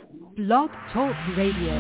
Blog Talk Radio.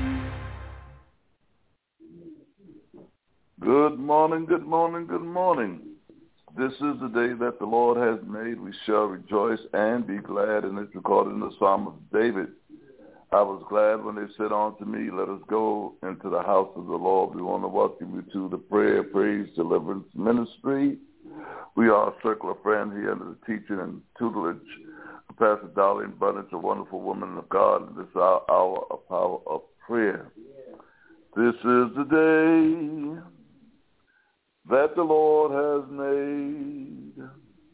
Good morning, good morning, good morning. This is the day that the Lord has made. We shall rejoice and be glad. And it's recorded in the Psalm of David. I was glad when they said unto me, let us go into the house of the Lord. We want to welcome you to the Prayer, Praise, Deliverance Ministry. We are a circle of friends here under the teaching and tutelage of Pastor Darlene Bunnage, a wonderful woman of God. And this is our hour of power of prayer. This is the day that the Lord has made.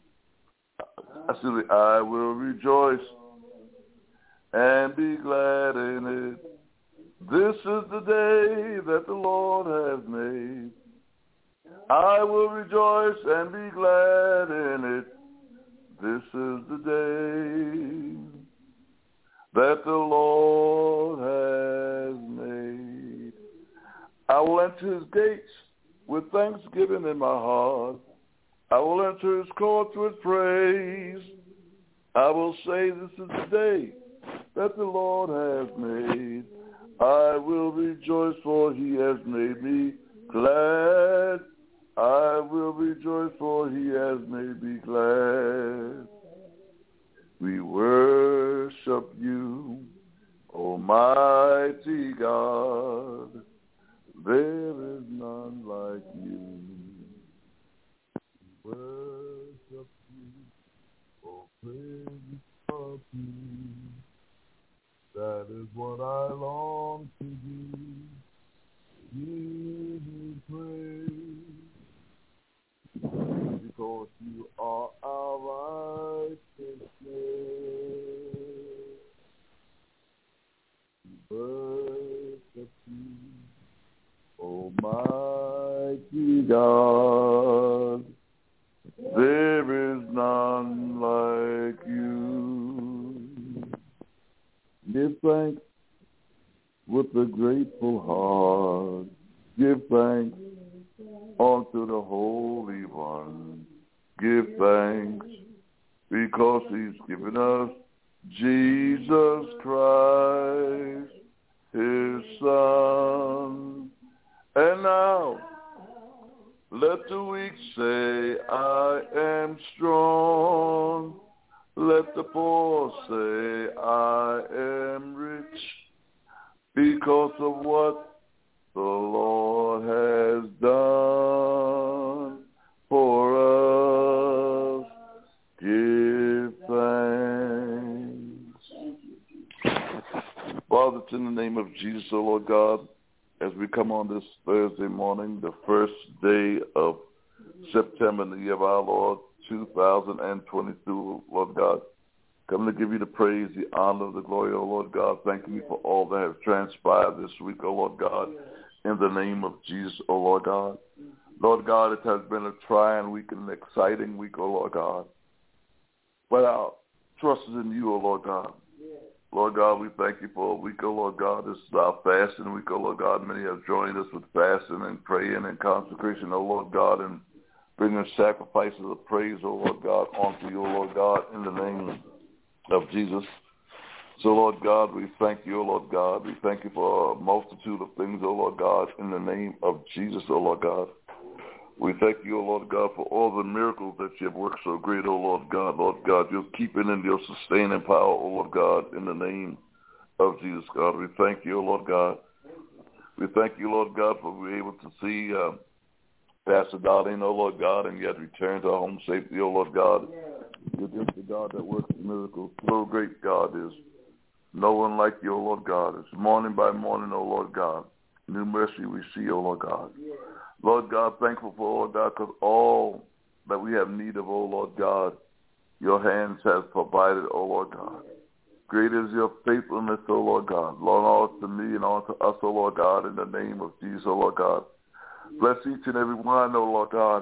I will rejoice and be glad in it. This is the day that the Lord has made. I will rejoice and be glad in it. This is the day that the Lord has made. I will enter his gates with thanksgiving in my heart. I will enter his courts with praise. I will say, this is the day that the Lord has made. I will rejoice, for he has made me glad. I will rejoice, for he has made me glad. We worship you, Almighty God. There is none like you. We worship you, oh praise of you. That is what I long to do. Give you praise, because you are our righteousness. We worship you, Almighty God. There is none like you. Give thanks with a grateful heart. Give thanks unto the Holy One. Give thanks because he's given us Jesus Christ, his Son. And now, let the weak say, I am strong. Let the poor say, I am rich, because of what the Lord has done for us. Give thanks. Father, it's in the name of Jesus, O Lord God, as we come on this Thursday morning, the first day of September in the year of our Lord, 2022, Lord God. Come to give you the praise, the honor, the glory, O Lord God. Thanking you for all that has transpired this week, O Lord God, in the name of Jesus, O Lord God. Lord God, it has been a trying week and an exciting week, O Lord God. But our trust is in you, O Lord God. Lord God, we thank you for a week, O Lord God. This is our fasting week, O Lord God. Many have joined us with fasting and praying and consecration, O Lord God, and bringing sacrifices of praise, O Lord God, onto you, O Lord God, in the name of Jesus. So, Lord God, we thank you, O Lord God. We thank you for a multitude of things, O Lord God, in the name of Jesus, O Lord God. We thank you, O Lord God, for all the miracles that you have worked so great, O Lord God. Lord God, your keeping and your sustaining power, O Lord God, in the name of Jesus, God. We thank you, O Lord God. We thank you, Lord God, for being able to see Pastor Darlene, O Lord God, and yet return to our home safety, O Lord God. You're just the God that works miracles. So great, God, is no one like you, O Lord God. It's morning by morning, O Lord God. New mercy we see, O Lord God. Lord God, thankful for, Lord God, because all that we have need of, O Lord God, your hands have provided, O Lord God. Great is your faithfulness, O Lord God. Lord, all to me and all to us, O Lord God, in the name of Jesus, O Lord God. Bless each and every one, O Lord God.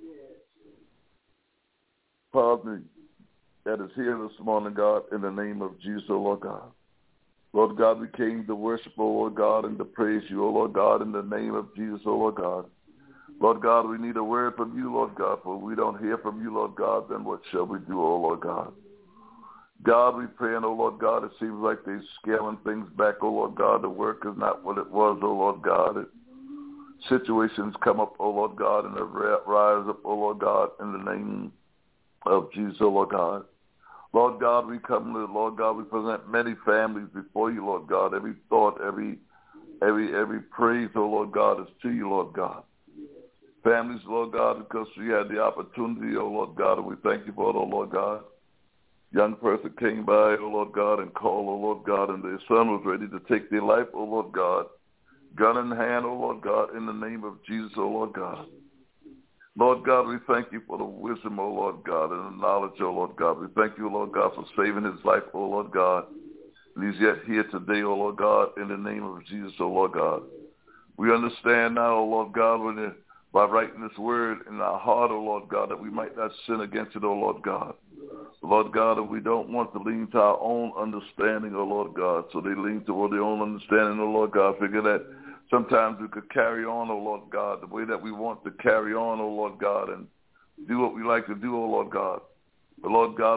Pardon me, that is here this morning, God, in the name of Jesus, O Lord God. Lord God, we came to worship, O Lord God, and to praise you, O Lord God, in the name of Jesus, O Lord God. Lord God, we need a word from you, Lord God, for if we don't hear from you, Lord God, then what shall we do, O Lord God? God, we pray, and, oh, Lord God, it seems like they're scaling things back, oh, Lord God. The work is not what it was, oh, Lord God. Situations come up, oh, Lord God, and they rise up, oh, Lord God, in the name of Jesus, oh, Lord God. Lord God, we come to, Lord God, we present many families before you, Lord God. Every thought, every praise, oh, Lord God, is to you, Lord God. Families, Lord God, because we had the opportunity, oh, Lord God, and we thank you for it, oh, Lord God. Young person came by, oh, Lord God, and called, oh, Lord God, and their son was ready to take their life, oh, Lord God. Gun in hand, oh, Lord God, in the name of Jesus, oh, Lord God. Lord God, we thank you for the wisdom, oh, Lord God, and the knowledge, oh, Lord God. We thank you, Lord God, for saving his life, oh, Lord God. And he's yet here today, oh, Lord God, in the name of Jesus, oh, Lord God. We understand now, oh, Lord God, by writing this word in our heart, oh, Lord God, that we might not sin against it, oh, Lord God. Lord God, and we don't want to lean to our own understanding, oh, Lord God. So they lean toward their own understanding, oh, Lord God. Figure that sometimes we could carry on, oh, Lord God, the way that we want to carry on, oh, Lord God, and do what we like to do, oh, Lord God. But, Lord God,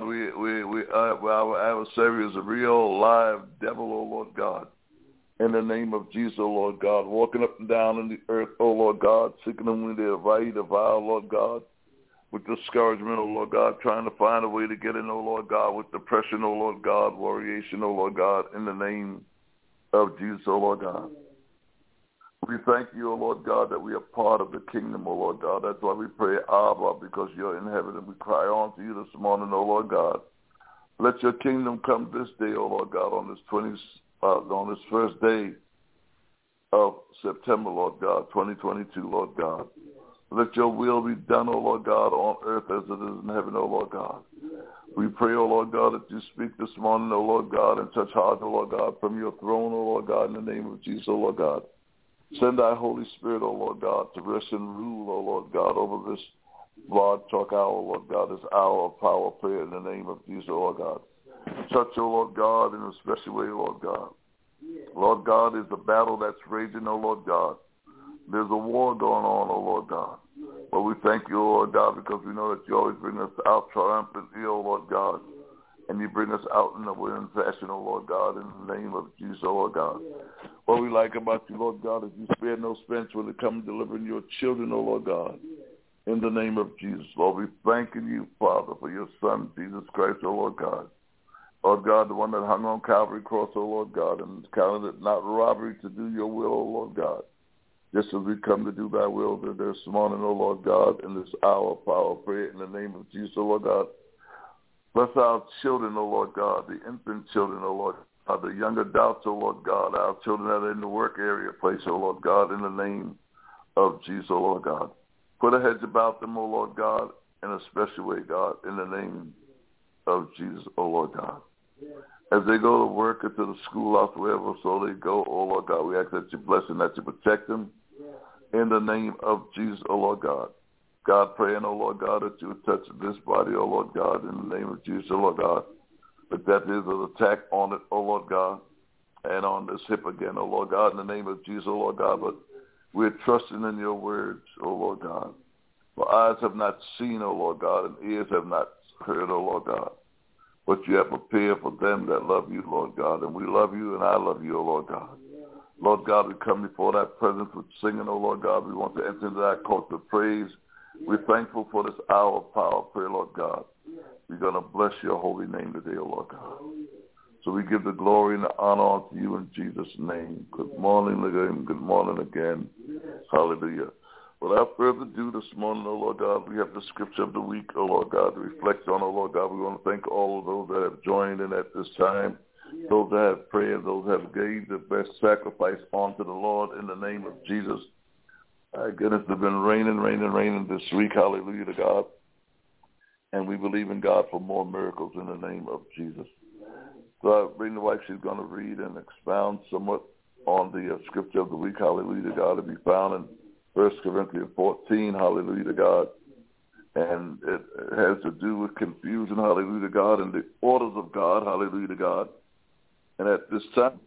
our adversary is a real live devil, oh, Lord God. In the name of Jesus, oh, Lord God, walking up and down in the earth, oh, Lord God, seeking them when they're right, devour, Lord God. With discouragement, oh, Lord God, trying to find a way to get in, oh, Lord God, with depression, oh, Lord God, worryation, oh, Lord God, in the name of Jesus, oh, Lord God. We thank you, oh, Lord God, that we are part of the kingdom, oh, Lord God. That's why we pray, Abba, because you're in heaven, and we cry on to you this morning, oh, Lord God. Let your kingdom come this day, oh, Lord God, on this first day of September, Lord God, 2022, Lord God. Let your will be done, O Lord God, on earth as it is in heaven, O Lord God. We pray, O Lord God, that you speak this morning, O Lord God, and touch hearts, O Lord God, from your throne, O Lord God, in the name of Jesus, O Lord God. Send thy Holy Spirit, O Lord God, to rest and rule, O Lord God, over this Blog Talk hour, O Lord God, this hour of power prayer in the name of Jesus, O Lord God. Touch, O Lord God, in a special way, Lord God. Lord God, is the battle that's raging, O Lord God. There's a war going on, O Lord God. But we thank you, O Lord God, because we know that you always bring us out triumphantly, O Lord God. And you bring us out in a winning fashion, O Lord God, in the name of Jesus, O Lord God. What we like about you, Lord God, is you spare no expense when it comes to delivering your children, O Lord God. In the name of Jesus, Lord, we thanking you, Father, for your Son, Jesus Christ, O Lord God. Lord God, the one that hung on Calvary cross, O Lord God, and counted it not robbery to do your will, O Lord God. Just as we come to do thy will this morning, O Lord God, in this hour of power of prayer in the name of Jesus, O Lord God. Bless our children, O Lord God, the infant children, O Lord God, the young adults, O Lord God, our children that are in the work area place, O Lord God, in the name of Jesus, O Lord God. Put a hedge about them, O Lord God, in a special way, God, in the name of Jesus, O Lord God. As they go to work or to the schoolhouse, wherever so they go, O Lord God, we ask that you bless them, that you protect them. In the name of Jesus, O Lord God. God, praying, O Lord God, that you would touch this body, O Lord God, in the name of Jesus, O Lord God. But that is an attack on it, O Lord God, and on this hip again, O Lord God, in the name of Jesus, O Lord God. But we're trusting in your words, O Lord God. For eyes have not seen, O Lord God, and ears have not heard, O Lord God. But you have prepared for them that love you, Lord God. And we love you, and I love you, O Lord God. Lord God, we come before that presence with singing, oh Lord God. We want to enter into that court of praise. We're thankful for this hour of power of prayer, Lord God. We're going to bless your holy name today, oh Lord God. So we give the glory and the honor to you in Jesus' name. Good morning again. Good morning again. Hallelujah. Without further ado this morning, oh Lord God, we have the scripture of the week, oh Lord God, to reflect on, oh Lord God. We want to thank all of those that have joined in at this time. Those that have prayed, those that have gave the best sacrifice unto the Lord in the name of Jesus. My goodness, it's been raining this week. Hallelujah to God. And we believe in God for more miracles in the name of Jesus. So I bring the wife, she's going to read and expound somewhat on the scripture of the week. Hallelujah to God. To be found in 1 Corinthians 14. Hallelujah to God. And it has to do with confusion. Hallelujah to God. And the orders of God. Hallelujah to God. And at this time,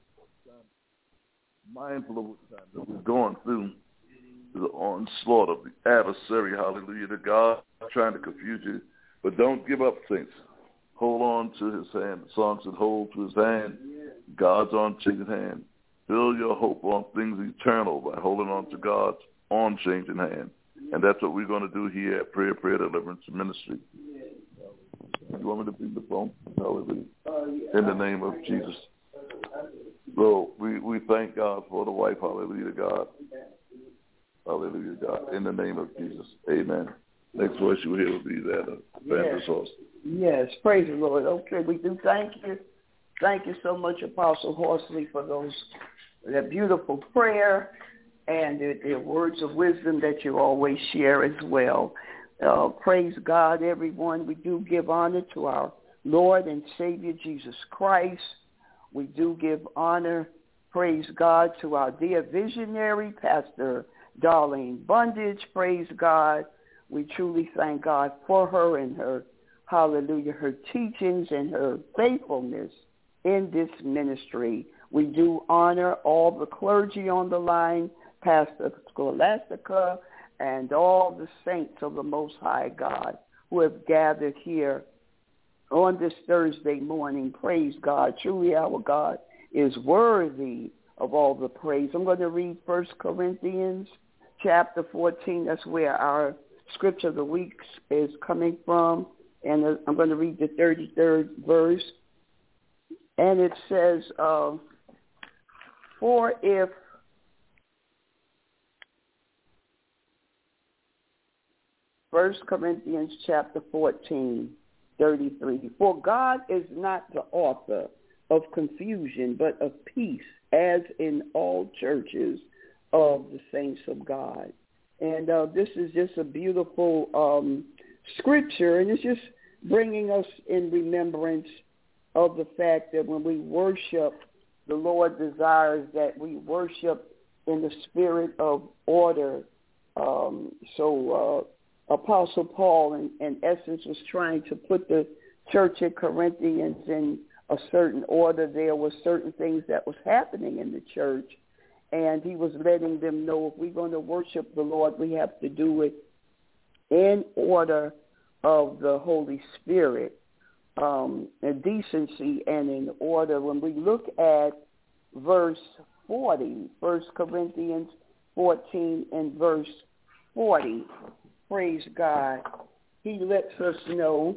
mindful of what time that we're going through the onslaught of the adversary, hallelujah to God, trying to confuse you. But don't give up, saints. hold on to his hand. The song said, hold to his hand. God's unchanging hand. Build your hope on things eternal by holding on to God's unchanging hand. And that's what we're going to do here at Prayer Deliverance Ministry. You want me to beat the phone? Hallelujah. In the name of Jesus. So we thank God for the wife. Hallelujah to God. Hallelujah to God. In the name of Jesus. Amen. Next voice you will hear will be that Evangelist Horsley. Yes, praise the Lord. Okay, we do thank you. Thank you so much, Apostle Horsley, for that beautiful prayer and the words of wisdom that you always share as well. Praise God, everyone. We do give honor to our Lord and Savior Jesus Christ. We do give honor, praise God, to our dear visionary, Pastor Darlene Bundage. Praise God. We truly thank God for her and her, hallelujah, her teachings and her faithfulness in this ministry. We do honor all the clergy on the line, Pastor Scholastica, and all the saints of the Most High God who have gathered here on this Thursday morning. Praise God. Truly our God is worthy of all the praise. I'm going to read 1 Corinthians chapter 14. That's where our scripture of the week is coming from. And I'm going to read the 33rd verse. And it says, for if 1 Corinthians chapter 14, 33. For God is not the author of confusion, but of peace, as in all churches of the saints of God. And this is just a beautiful scripture, and it's just bringing us in remembrance of the fact that when we worship, the Lord desires that we worship in the spirit of order. Apostle Paul, in essence, was trying to put the church at Corinthians in a certain order. There were certain things that was happening in the church, and he was letting them know if we're going to worship the Lord, we have to do it in order of the Holy Spirit, in decency and in order. When we look at verse 40, 1 Corinthians 14 and verse 40, praise God, he lets us know,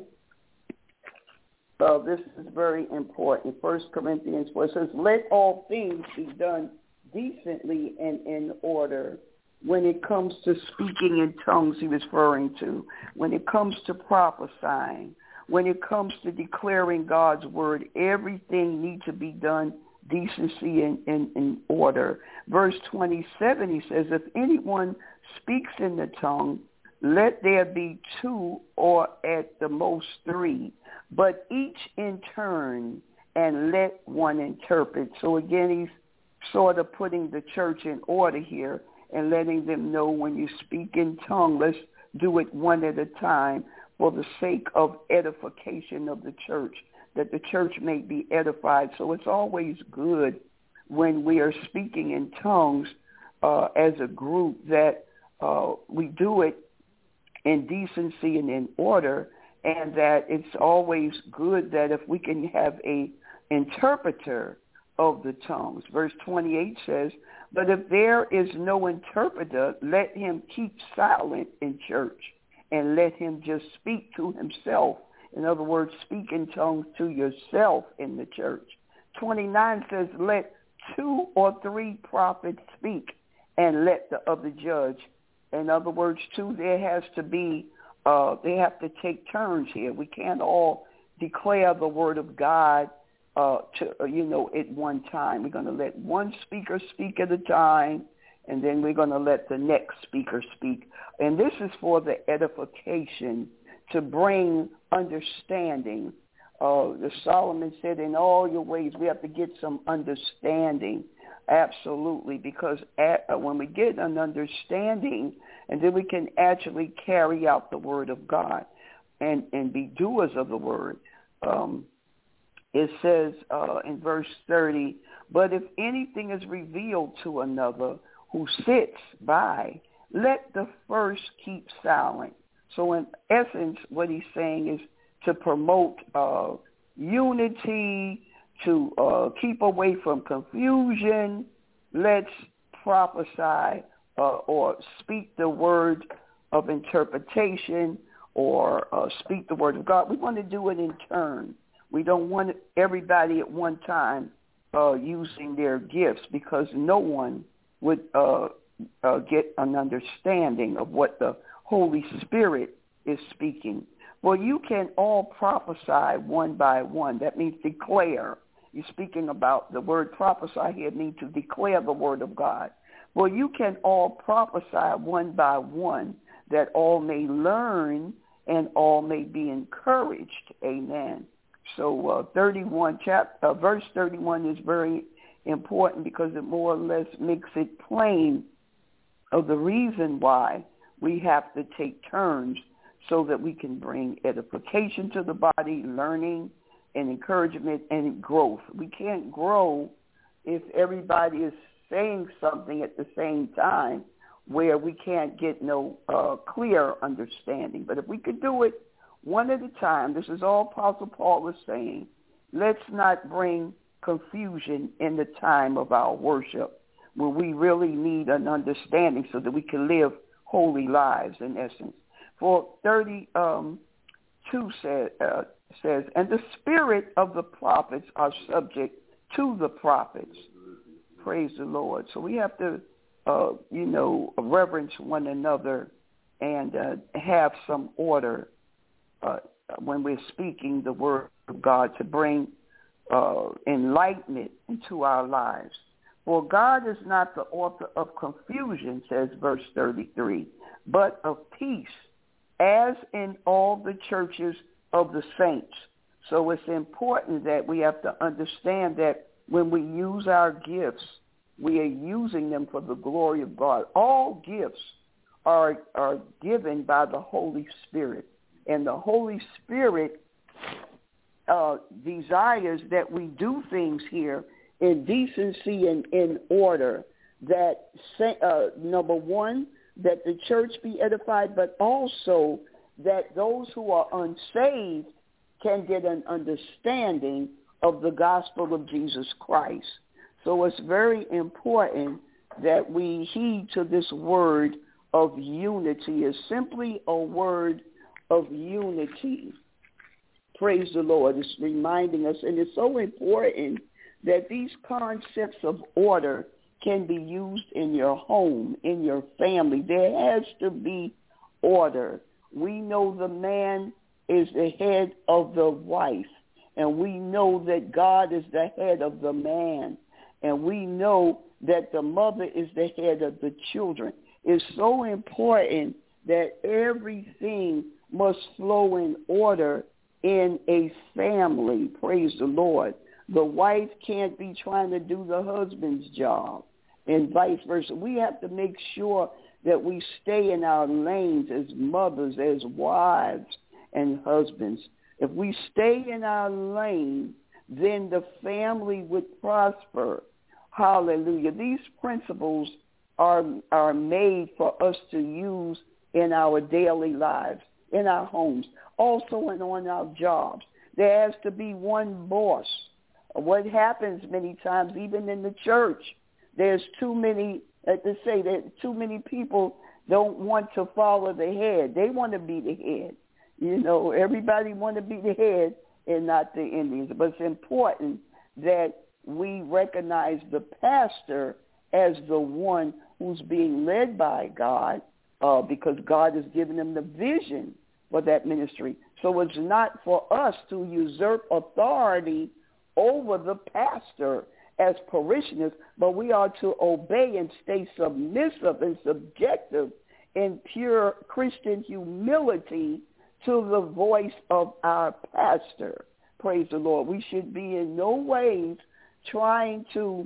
this is very important, 1 Corinthians 4, it says, let all things be done decently and in order. When it comes to speaking in tongues, he was referring to, when it comes to prophesying, when it comes to declaring God's word, everything needs to be done decency and in order. Verse 27, he says, if anyone speaks in the tongue, let there be two or at the most three, but each in turn, and let one interpret. So again, he's sort of putting the church in order here and letting them know when you speak in tongue, let's do it one at a time for the sake of edification of the church, that the church may be edified. So it's always good when we are speaking in tongues as a group that we do it in decency and in order, and that it's always good that if we can have a interpreter of the tongues. Verse 28 says, but if there is no interpreter, let him keep silent in church and let him just speak to himself. In other words, speak in tongues to yourself in the church. 29 says, let 2 or 3 prophets speak and let the other judge. In other words, too, there has to be, they have to take turns here. We can't all declare the word of God at one time. We're going to let one speaker speak at a time, and then we're going to let the next speaker speak. And this is for the edification, to bring understanding. The Solomon said, in all your ways, we have to get some understanding. Absolutely, because when we get an understanding, and then we can actually carry out the word of God and be doers of the word. It says in verse 30, but if anything is revealed to another who sits by, let the first keep silent. So in essence, what he's saying is to promote unity, to keep away from confusion. Let's prophesy or speak the word of interpretation or speak the word of God. We want to do it in turn. We don't want everybody at one time using their gifts, because no one would get an understanding of what the Holy Spirit is speaking. Well, you can all prophesy one by one. That means declare. You're speaking about the word prophesy here. It means to declare the word of God. Well, you can all prophesy one by one, that all may learn and all may be encouraged. Amen. So verse 31 is very important, because it more or less makes it plain of the reason why we have to take turns, so that we can bring edification to the body, learning and encouragement and growth. We can't grow if everybody is saying something at the same time where we can't get no clear understanding. But if we could do it one at a time, this is all Apostle Paul is saying, let's not bring confusion in the time of our worship, where we really need an understanding so that we can live holy lives, in essence. For 32 says, and the spirit of the prophets are subject to the prophets. Praise the Lord. So we have to, reverence one another and have some order when we're speaking the word of God, to bring enlightenment into our lives. For God is not the author of confusion, says verse 33, but of peace, as in all the churches of the saints. So it's important that we have to understand that when we use our gifts, we are using them for the glory of God. All gifts are given by the Holy Spirit, and the Holy Spirit desires that we do things here in decency and in order, that, number one, that the church be edified, but also that those who are unsaved can get an understanding of the gospel of Jesus Christ. So it's very important that we heed to this word of unity. It's simply a word of unity. Praise the Lord. It's reminding us, and it's so important that these concepts of order can be used in your home, in your family. There has to be order. We know the man is the head of the wife, and we know that God is the head of the man, and we know that the mother is the head of the children. It's so important that everything must flow in order in a family. Praise the Lord. The wife can't be trying to do the husband's job, and vice versa. We have to make sure that we stay in our lanes as mothers, as wives and husbands. If we stay in our lane, then the family would prosper. Hallelujah. These principles are made for us to use in our daily lives, in our homes, also and on our jobs. There has to be one boss. What happens many times, even in the church, there's too many, too many people don't want to follow the head. They want to be the head. Everybody want to be the head and not the Indians. But it's important that we recognize the pastor as the one who's being led by God, because God has given him the vision for that ministry. So it's not for us to usurp authority over the pastor as parishioners, but we are to obey and stay submissive and subjective in pure Christian humility to the voice of our pastor. Praise the Lord. We should be in no ways trying to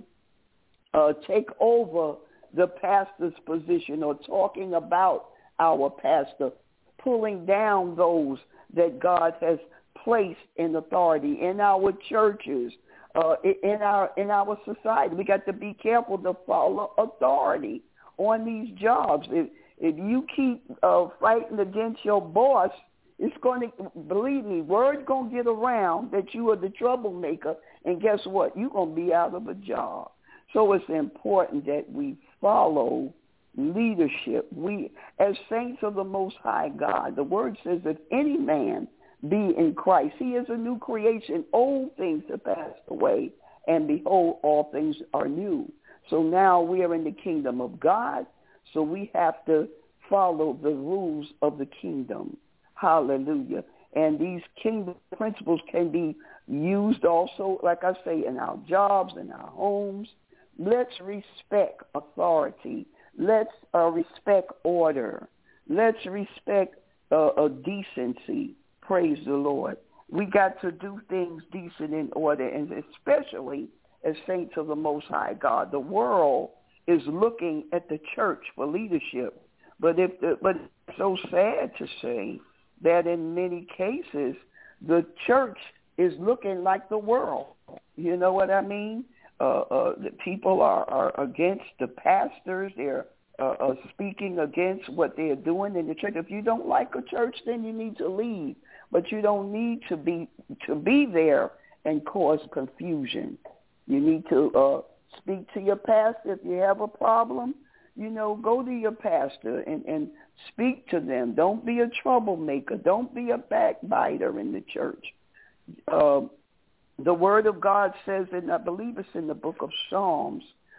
take over the pastor's position or talking about our pastor, pulling down those that God has placed in authority in our churches, in our society. We got to be careful to follow authority on these jobs. If you keep fighting against your boss, It's going to, believe me, word's going to get around that you are the troublemaker, and guess what? You're going to be out of a job. So it's important that we follow leadership. We, as saints of the Most High God, the word says, if any man be in Christ, he is a new creation. Old things have passed away, and behold, all things are new. So now we are in the kingdom of God, so we have to follow the rules of the kingdom. Hallelujah. And these kingdom principles can be used also, like I say, in our jobs, in our homes. Let's respect authority. Let's respect order. Let's respect decency. Praise the Lord. We got to do things decent in order, and especially as saints of the Most High God. The world is looking at the church for leadership, but it's so sad to say that in many cases the church is looking like the world. You know what I mean? The people are against the pastors. They're speaking against what they're doing in the church. If you don't like a church, then you need to leave. But you don't need to be there and cause confusion. You need to speak to your pastor if you have a problem. You know, go to your pastor and speak to them. Don't be a troublemaker. Don't be a backbiter in the church. The Word of God says, and I believe it's in the book of Psalms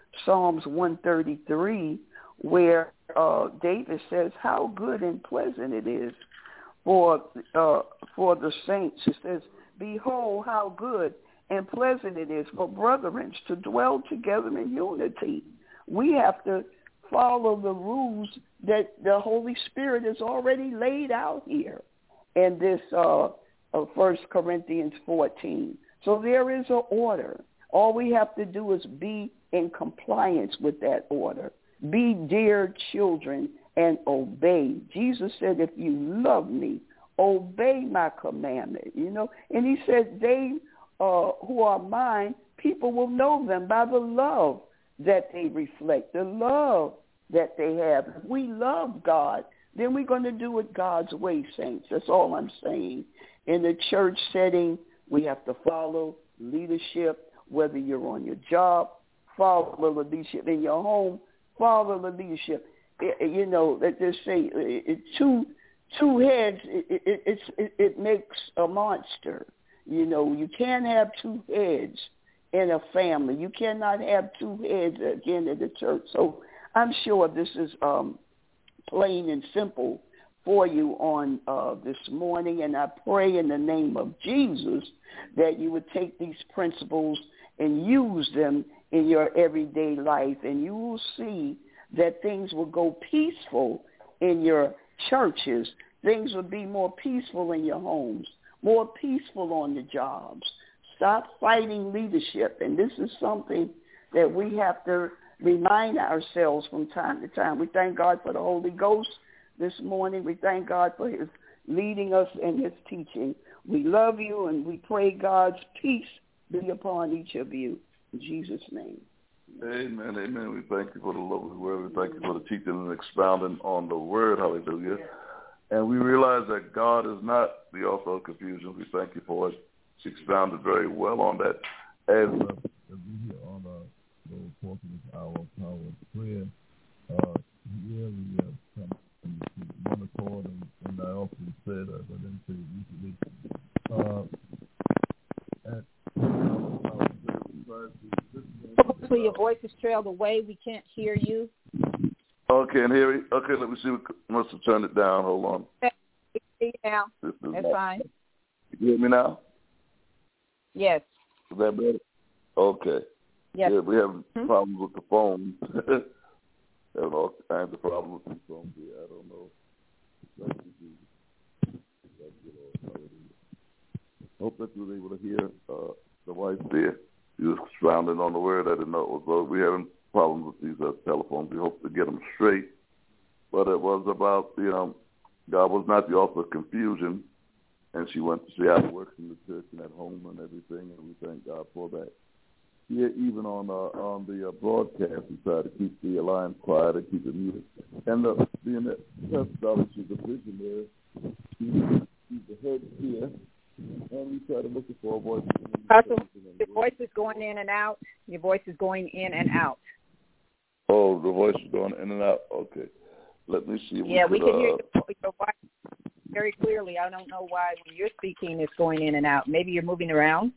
133, where David says how good and pleasant it is for the saints. It says, behold, how good and pleasant it is for brethren to dwell together in unity. We have to follow the rules that the Holy Spirit has already laid out here in this 1 Corinthians 14. So there is an order. All we have to do is be in compliance with that order. Be dear children and obey. Jesus said, if you love me, obey my commandment. You know, and he said, they who are mine, people will know them by the love that they reflect, the love that they have. If we love God, then we're going to do it God's way, saints. That's all I'm saying. In the church setting, we have to follow leadership, whether you're on your job, follow the leadership in your home, follow the leadership. You know, they just say two heads, it makes a monster. You know, you can't have two heads in a family. You cannot have two heads again in the church. So I'm sure this is plain and simple for you on this morning, and I pray in the name of Jesus that you would take these principles and use them in your everyday life, and you will see that things will go peaceful in your churches. Things will be more peaceful in your homes, more peaceful on the jobs. Stop fighting leadership, and this is something that we have to remind ourselves from time to time. We thank God for the Holy Ghost this morning. We thank God for his leading us in his teaching. We love you, and we pray God's peace be upon each of you. In Jesus' name. Amen, amen. We thank you for the lovely word. We thank you for the teaching and expounding on the word. Hallelujah. And we realize that God is not the author of confusion. We thank you for it. She expounded very well on that. As we hear on the portion of our power of prayer, here we have come to one accord, and I often said, I didn't say it usually, so your voice is trailed away. We can't hear you. Oh, can't hear me? Okay, let me see. We must have turned it down. Hold on. Now. That's fine. You hear me now? Yes. Is that better? Okay. Yes. Yeah, we have problems with the phone. Have all kinds of problems with the phone. Yeah, I don't know. Hope that you were able to hear the wife there. She was expounding on the word. I didn't know it was low. We're having problems with these telephones. We hope to get them straight. But it was about, God was not the author of confusion. And she went to see how it works in the church and at home and everything, and we thank God for that. Here, even on the broadcast, we try to keep the lines quiet and keep it muted. And being that Pastor Dollar, she's a visionary, she she's the head here, and we try to look for a voice. Pastor, your voice is going in and out. Your voice is going in and out. Oh, the voice is going in and out. Okay. Let me see. Yeah, we can hear your voice very clearly. I don't know why when you're speaking it's going in and out. Maybe you're moving around.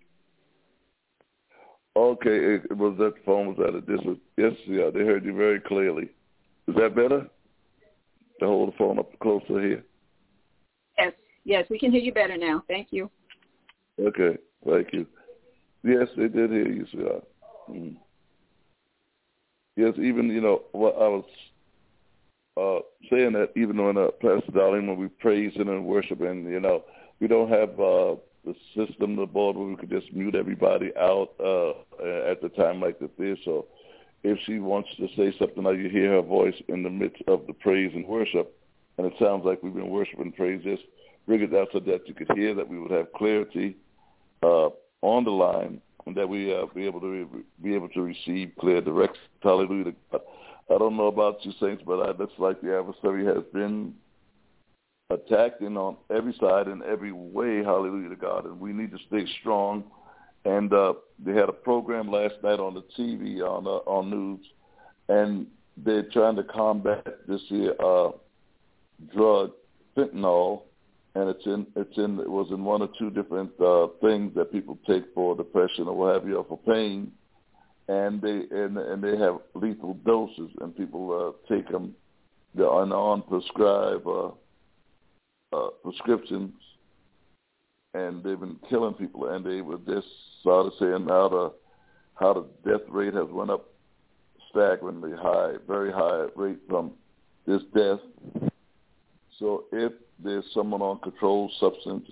Okay, it was that the phone was at a distance. Yes, yeah, they heard you very clearly. Is that better? To hold the phone up closer here? Yes, we can hear you better now. Thank you. Okay, thank you. Yes, they did hear you, sweetheart. Mm. Yes, even, what I was saying that even when Pastor Darlene, when we praise and worship, and, we don't have the system, the board where we could just mute everybody out at the time like this. So if she wants to say something, like you hear her voice in the midst of the praise and worship, and it sounds like we've been worshiping praise, just bring it down so that you could hear, that we would have clarity on the line, and that we be able to receive clear direction. Hallelujah. I don't know about you, saints, but it looks like the adversary has been attacking on every side in every way. Hallelujah to God. And we need to stay strong. And they had a program last night on the TV on news, and they're trying to combat this here drug, fentanyl, and it was in one or two different things that people take for depression or what have you, or for pain, and they have lethal doses, and people take them. They're on prescribed prescriptions, and they've been killing people. And they were just started saying how the death rate has went up staggeringly high, very high rate from this death. So if there's someone on controlled substance,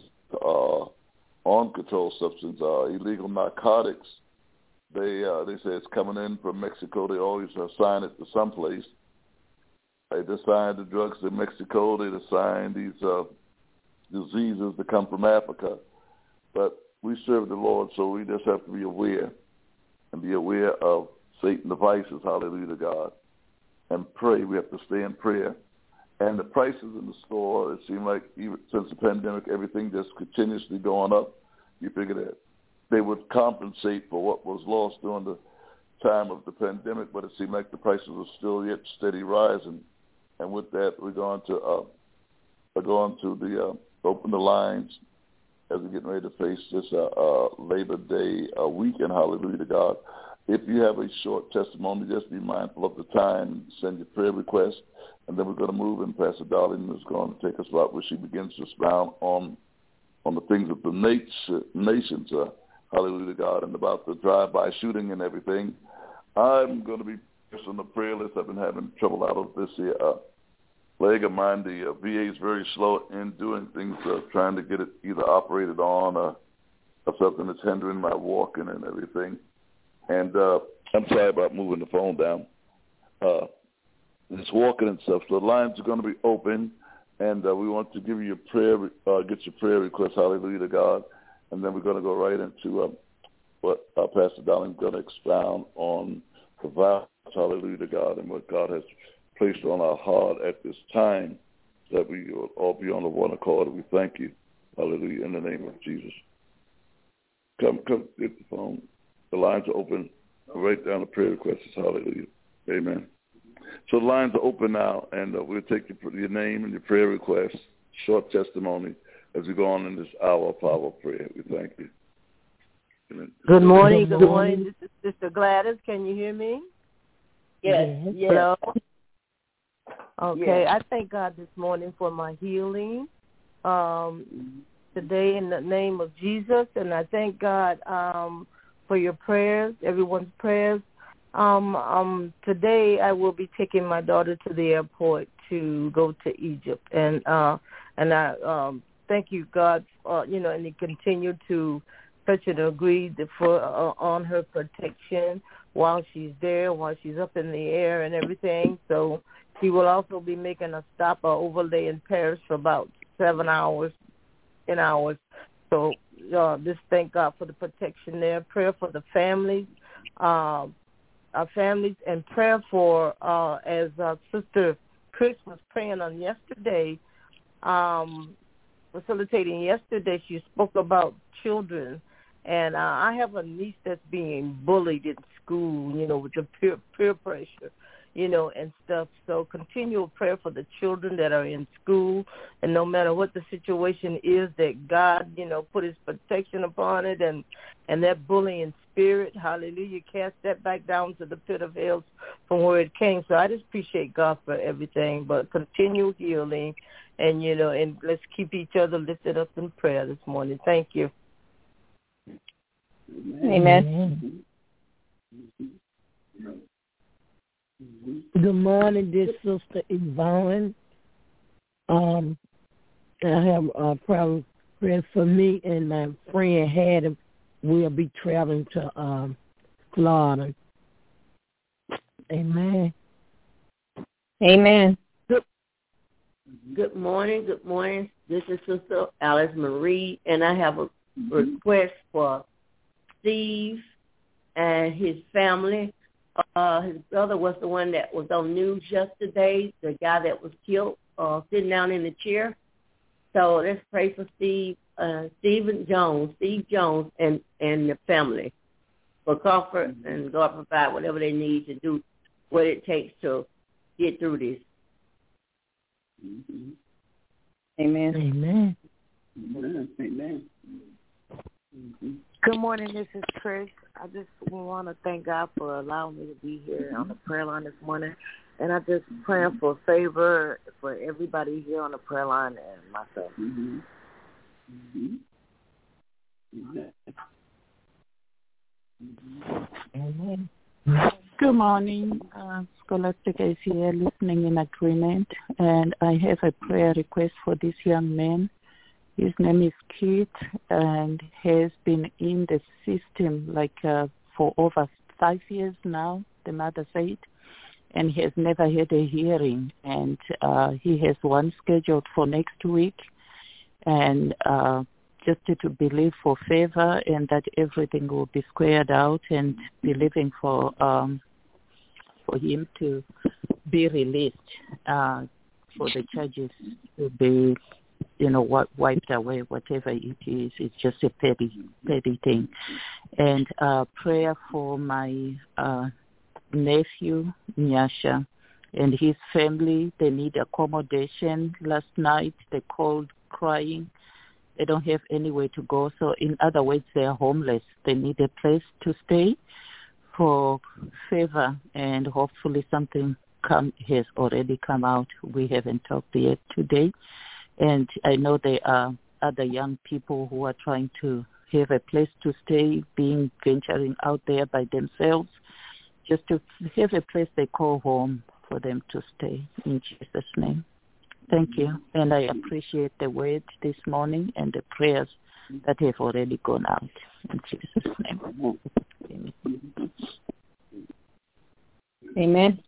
illegal narcotics, they say it's coming in from Mexico. They always assign it to someplace. They assign the drugs to Mexico. They assign these diseases that come from Africa. But we serve the Lord, so we just have to be aware and be aware of Satan's devices. Hallelujah to God. And pray. We have to stay in prayer. And the prices in the store, it seemed like even since the pandemic, everything just continuously going up. You figure that they would compensate for what was lost during the time of the pandemic, but it seemed like the prices were still yet steady rising. And with that, we're going to open the lines as we're getting ready to face this Labor Day weekend. Hallelujah to God. If you have a short testimony, just be mindful of the time. Send your prayer request, and then we're going to move, and Pastor Darlene is going to take us about where she begins to expound on the things of the nations. Hallelujah to God, and about the drive-by shooting and everything. I'm going to be just on the prayer list. I've been having trouble out of this here leg of mine. The VA is very slow in doing things, trying to get it either operated on or something that's hindering my walking and everything. And I'm sorry about moving the phone down. It's walking and stuff. So the lines are going to be open, and we want to give you your prayer, get your prayer request. Hallelujah to God. And then we're going to go right into what Pastor Darlene is going to expound on the vows. Hallelujah to God, and what God has placed on our heart at this time, that we will all be on the one accord. We thank you. Hallelujah, in the name of Jesus. Come, get the phone. The lines are open. Write down the prayer requests. Hallelujah. Amen. So the lines are open now, and we'll take your name and your prayer requests, short testimony, as we go on in this hour of power prayer. We thank you. Amen. Good morning. Good morning. This is Sister Gladys. Can you hear me? Yes. Hello? Okay. Yes. I thank God this morning for my healing today in the name of Jesus, and I thank God for your prayers, everyone's prayers. Today I will be taking my daughter to the airport to go to Egypt, and I thank you, God, and He continued to touch and agree on her protection while she's there, while she's up in the air and everything. So she will also be making a stop or overlay in Paris for about 10 hours. So just thank God for the protection there. Prayer for the families, our families, and prayer for, as Sister Chris was praying on yesterday, facilitating yesterday, she spoke about children. And I have a niece that's being bullied in school, with the peer pressure, and stuff. So continual prayer for the children that are in school. And no matter what the situation is, that God, put his protection upon it and that bullying spirit, hallelujah, cast that back down to the pit of hell from where it came. So I just appreciate God for everything, but continue healing and, and let's keep each other lifted up in prayer this morning. Thank you. Amen. Good morning, dear Sister Yvonne. I have a prayer for me and my friend Hattie. We'll be traveling to Florida. Amen. Amen. Good morning. Good morning. This is Sister Alice Marie, and I have a request for Steve and his family. His brother was the one that was on news yesterday, the guy that was killed sitting down in the chair. So let's pray for Steve Jones, and the family for comfort, and God provide whatever they need to do, what it takes to get through this. Mm-hmm. Amen. Amen. Amen. Amen. Mm-hmm. Good morning, this is Chris. I just want to thank God for allowing me to be here on the prayer line this morning. And I just praying for favor for everybody here on the prayer line and myself. Mm-hmm. Mm-hmm. Amen. Good morning. Scholastic is here listening in agreement. And I have a prayer request for this young man. His name is Keith, and has been in the system for over 5 years now, the mother said, and he has never had a hearing. And he has one scheduled for next week, and just to believe for favor and that everything will be squared out, and believing for him to be released, for the charges to be wiped away, whatever it is. It's just a petty thing. And prayer for my nephew, Nyasha, and his family. They need accommodation. Last night they called crying. They don't have anywhere to go. So in other words, they are homeless. They need a place to stay for favor, and hopefully something has already come out. We haven't talked yet today. And I know there are other young people who are trying to have a place to stay, venturing out there by themselves, just to have a place they call home for them to stay, in Jesus' name. Thank you. And I appreciate the word this morning and the prayers that have already gone out, in Jesus' name. Amen.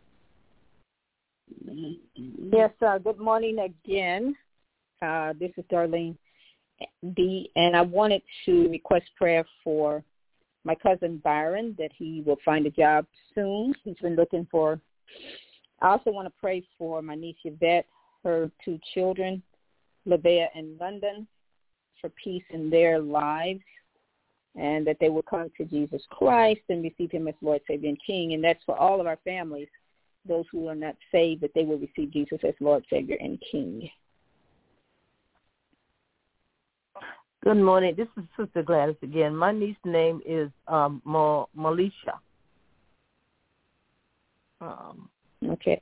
Yes, good morning again. This is Darlene B., and I wanted to request prayer for my cousin Byron, that he will find a job soon. He's been looking for. I also want to pray for my niece Yvette, her 2 children, Lavea and London, for peace in their lives, and that they will come to Jesus Christ and receive him as Lord, Savior, and King. And that's for all of our families, those who are not saved, that they will receive Jesus as Lord, Savior, and King. Good morning. This is Sister Gladys again. My niece's name is Malisha. Okay.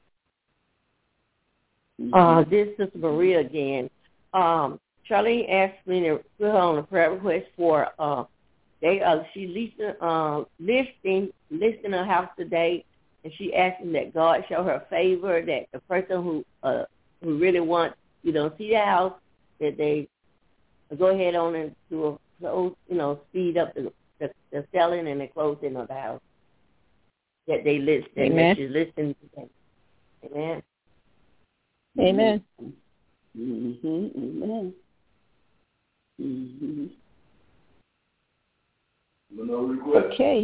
This is Maria again. Charlene asked me to put her on a prayer request for she's listing her house today, and she asking that God show her favor, that the person who really wants see the house, that they go ahead on and do speed up the selling and the closing of the house that they list. Amen. She's listing today. Amen. Amen. Mm-hmm. Amen. Mm-hmm. Okay.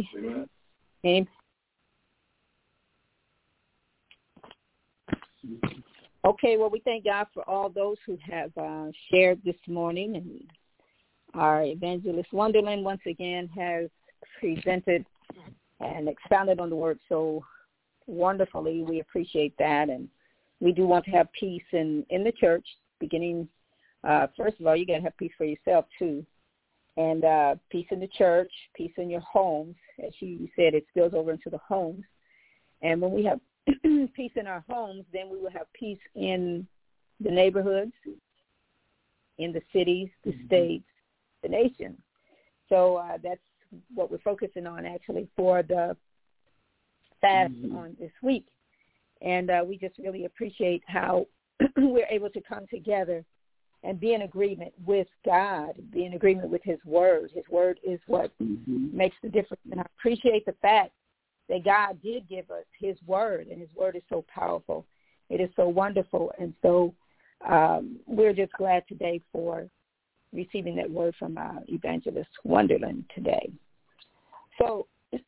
Amen. Okay, well, we thank God for all those who have shared this morning. And our evangelist Wonderland once again has presented and expounded on the word so wonderfully. We appreciate that. And we do want to have peace in the church, beginning, first of all, you got to have peace for yourself, too. And peace in the church, peace in your homes. As you said, it spills over into the homes. And when we have peace in our homes, then we will have peace in the neighborhoods, in the cities, the states, the nation. So that's what we're focusing on, actually, for the fast on this week. And we just really appreciate how we're able to come together and be in agreement with God, be in agreement with his word. His word is what makes the difference. And I appreciate the fact that God did give us his word, and his word is so powerful. It is so wonderful. And so we're just glad today for receiving that word from our evangelist Wonderland today. So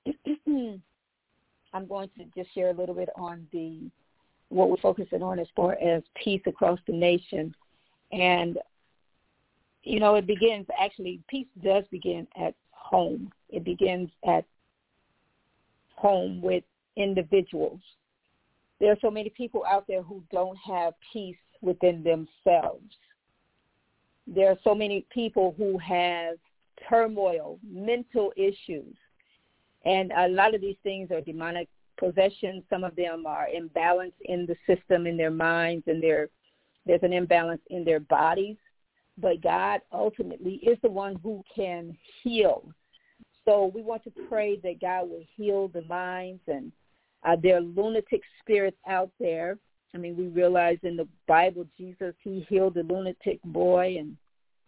I'm going to just share a little bit on what we're focusing on as far as peace across the nation. And, you know, it begins, actually, peace does begin at home. It begins at home with individuals. There are so many people out there who don't have peace within themselves. There are so many people who have turmoil, mental issues. And a lot of these things are demonic possession. Some of them are imbalance in the system, in their minds, and there's an imbalance in their bodies. But God ultimately is the one who can heal. So we want to pray that God will heal the minds. And there are lunatic spirits out there. I mean, we realize in the Bible, Jesus, he healed the lunatic boy. And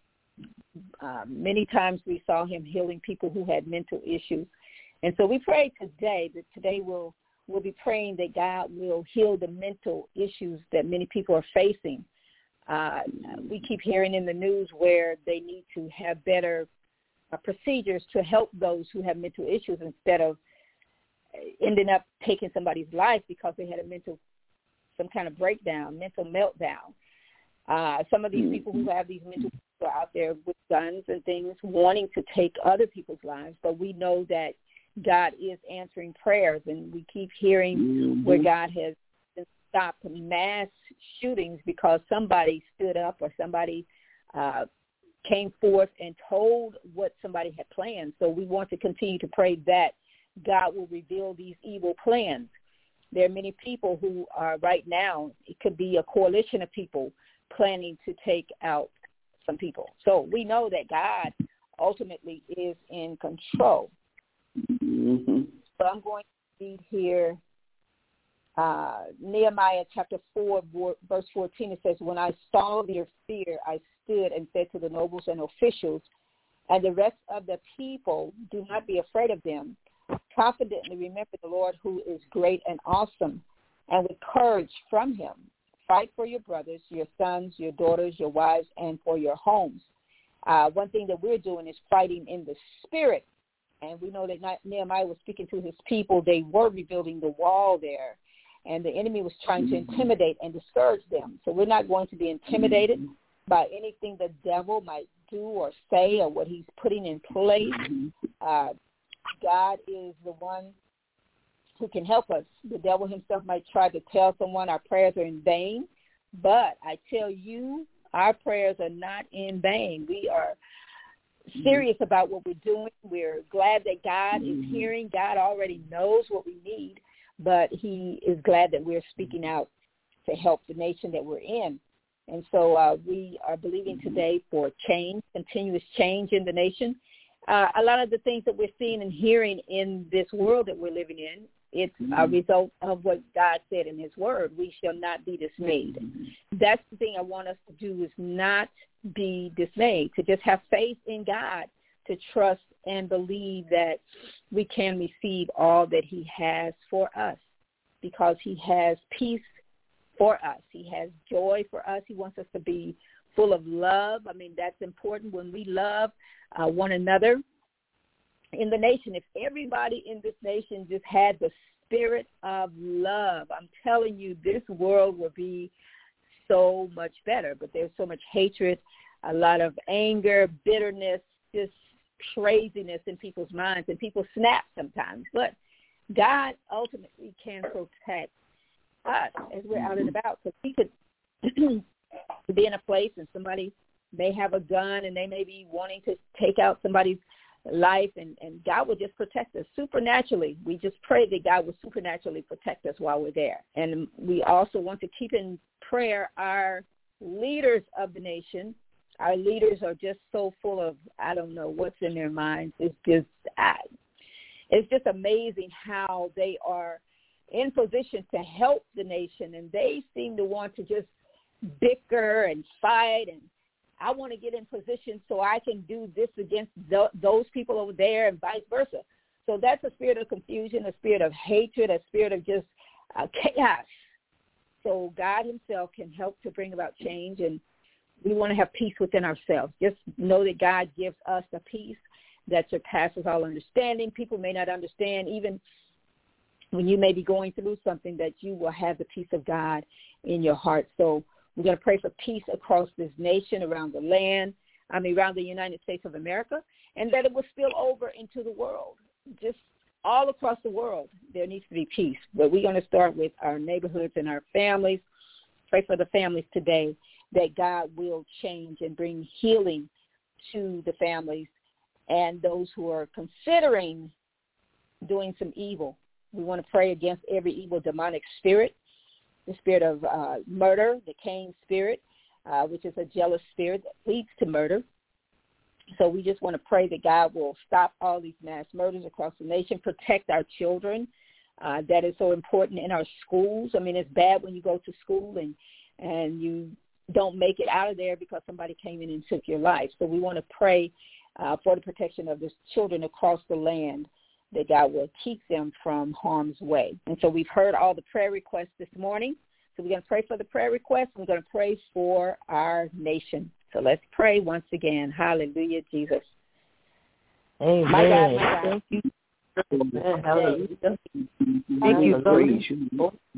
many times we saw him healing people who had mental issues. And so we pray today that today we'll be praying that God will heal the mental issues that many people are facing. We keep hearing in the news where they need to have better procedures to help those who have mental issues instead of ending up taking somebody's life because they had some kind of breakdown, mental meltdown. Some of these people who have these mental issues are out there with guns and things wanting to take other people's lives, but we know that God is answering prayers, and we keep hearing where God has stopped mass shootings because somebody stood up or somebody came forth and told what somebody had planned. So we want to continue to pray that God will reveal these evil plans. There are many people who are right now, it could be a coalition of people planning to take out some people. So we know that God ultimately is in control. So I'm going to read here Nehemiah chapter 4, verse 14. It says, when I saw their fear, I stood and said to the nobles and officials and the rest of the people, do not be afraid of them. Confidently remember the Lord who is great and awesome, and with courage from him. Fight for your brothers, your sons, your daughters, your wives, and for your homes. One thing that we're doing is fighting in the spirit. And we know that Nehemiah was speaking to his people. They were rebuilding the wall there, and the enemy was trying to intimidate and discourage them. So we're not going to be intimidated by anything the devil might do or say or what he's putting in place. God is the one who can help us. The devil himself might try to tell someone our prayers are in vain, but I tell you, our prayers are not in vain. We are serious about what we're doing. We're glad that God is hearing. God already knows what we need, but he is glad that we're speaking out to help the nation that we're in. And so we are believing today for change, continuous change in the nation. A lot of the things that we're seeing and hearing in this world that we're living in, it's a result of what God said in his word. We shall not be dismayed. That's the thing I want us to do, is not be dismayed, to just have faith in God, to trust and believe that we can receive all that he has for us, because he has peace for us. He has joy for us. He wants us to be full of love. I mean, that's important when we love one another. In the nation, if everybody in this nation just had the spirit of love, I'm telling you, this world would be so much better. But there's so much hatred, a lot of anger, bitterness, just craziness in people's minds, and people snap sometimes. But God ultimately can protect us as we're out and about. So we could be in a place and somebody may have a gun and they may be wanting to take out somebody's life, and God will just protect us supernaturally. We just pray that God will supernaturally protect us while we're there. And we also want to keep in prayer our leaders of the nation. Our leaders are just so full of, I don't know what's in their minds. It's just amazing how they are in position to help the nation, and they seem to want to just bicker and fight, and I want to get in position so I can do this against those people over there and vice versa. So that's a spirit of confusion, a spirit of hatred, a spirit of just chaos. So God himself can help to bring about change, and we want to have peace within ourselves. Just know that God gives us a peace that surpasses all understanding. People may not understand, even when you may be going through something, that you will have the peace of God in your heart. So we're going to pray for peace across this nation, around the land, around the United States of America, and that it will spill over into the world. Just all across the world, there needs to be peace. But we're going to start with our neighborhoods and our families. Pray for the families today, that God will change and bring healing to the families and those who are considering doing some evil. We want to pray against every evil demonic spirit, the spirit of murder, the Cain spirit, which is a jealous spirit that leads to murder. So we just want to pray that God will stop all these mass murders across the nation, protect our children. That is so important in our schools. It's bad when you go to school and you don't make it out of there because somebody came in and took your life. So we want to pray for the protection of the children across the land, that God will keep them from harm's way. And so we've heard all the prayer requests this morning. So we're going to pray for the prayer requests. We're going to pray for our nation. So let's pray once again. Hallelujah, Jesus. Amen. My God, my God. Thank you. Hallelujah. Thank you, praise you.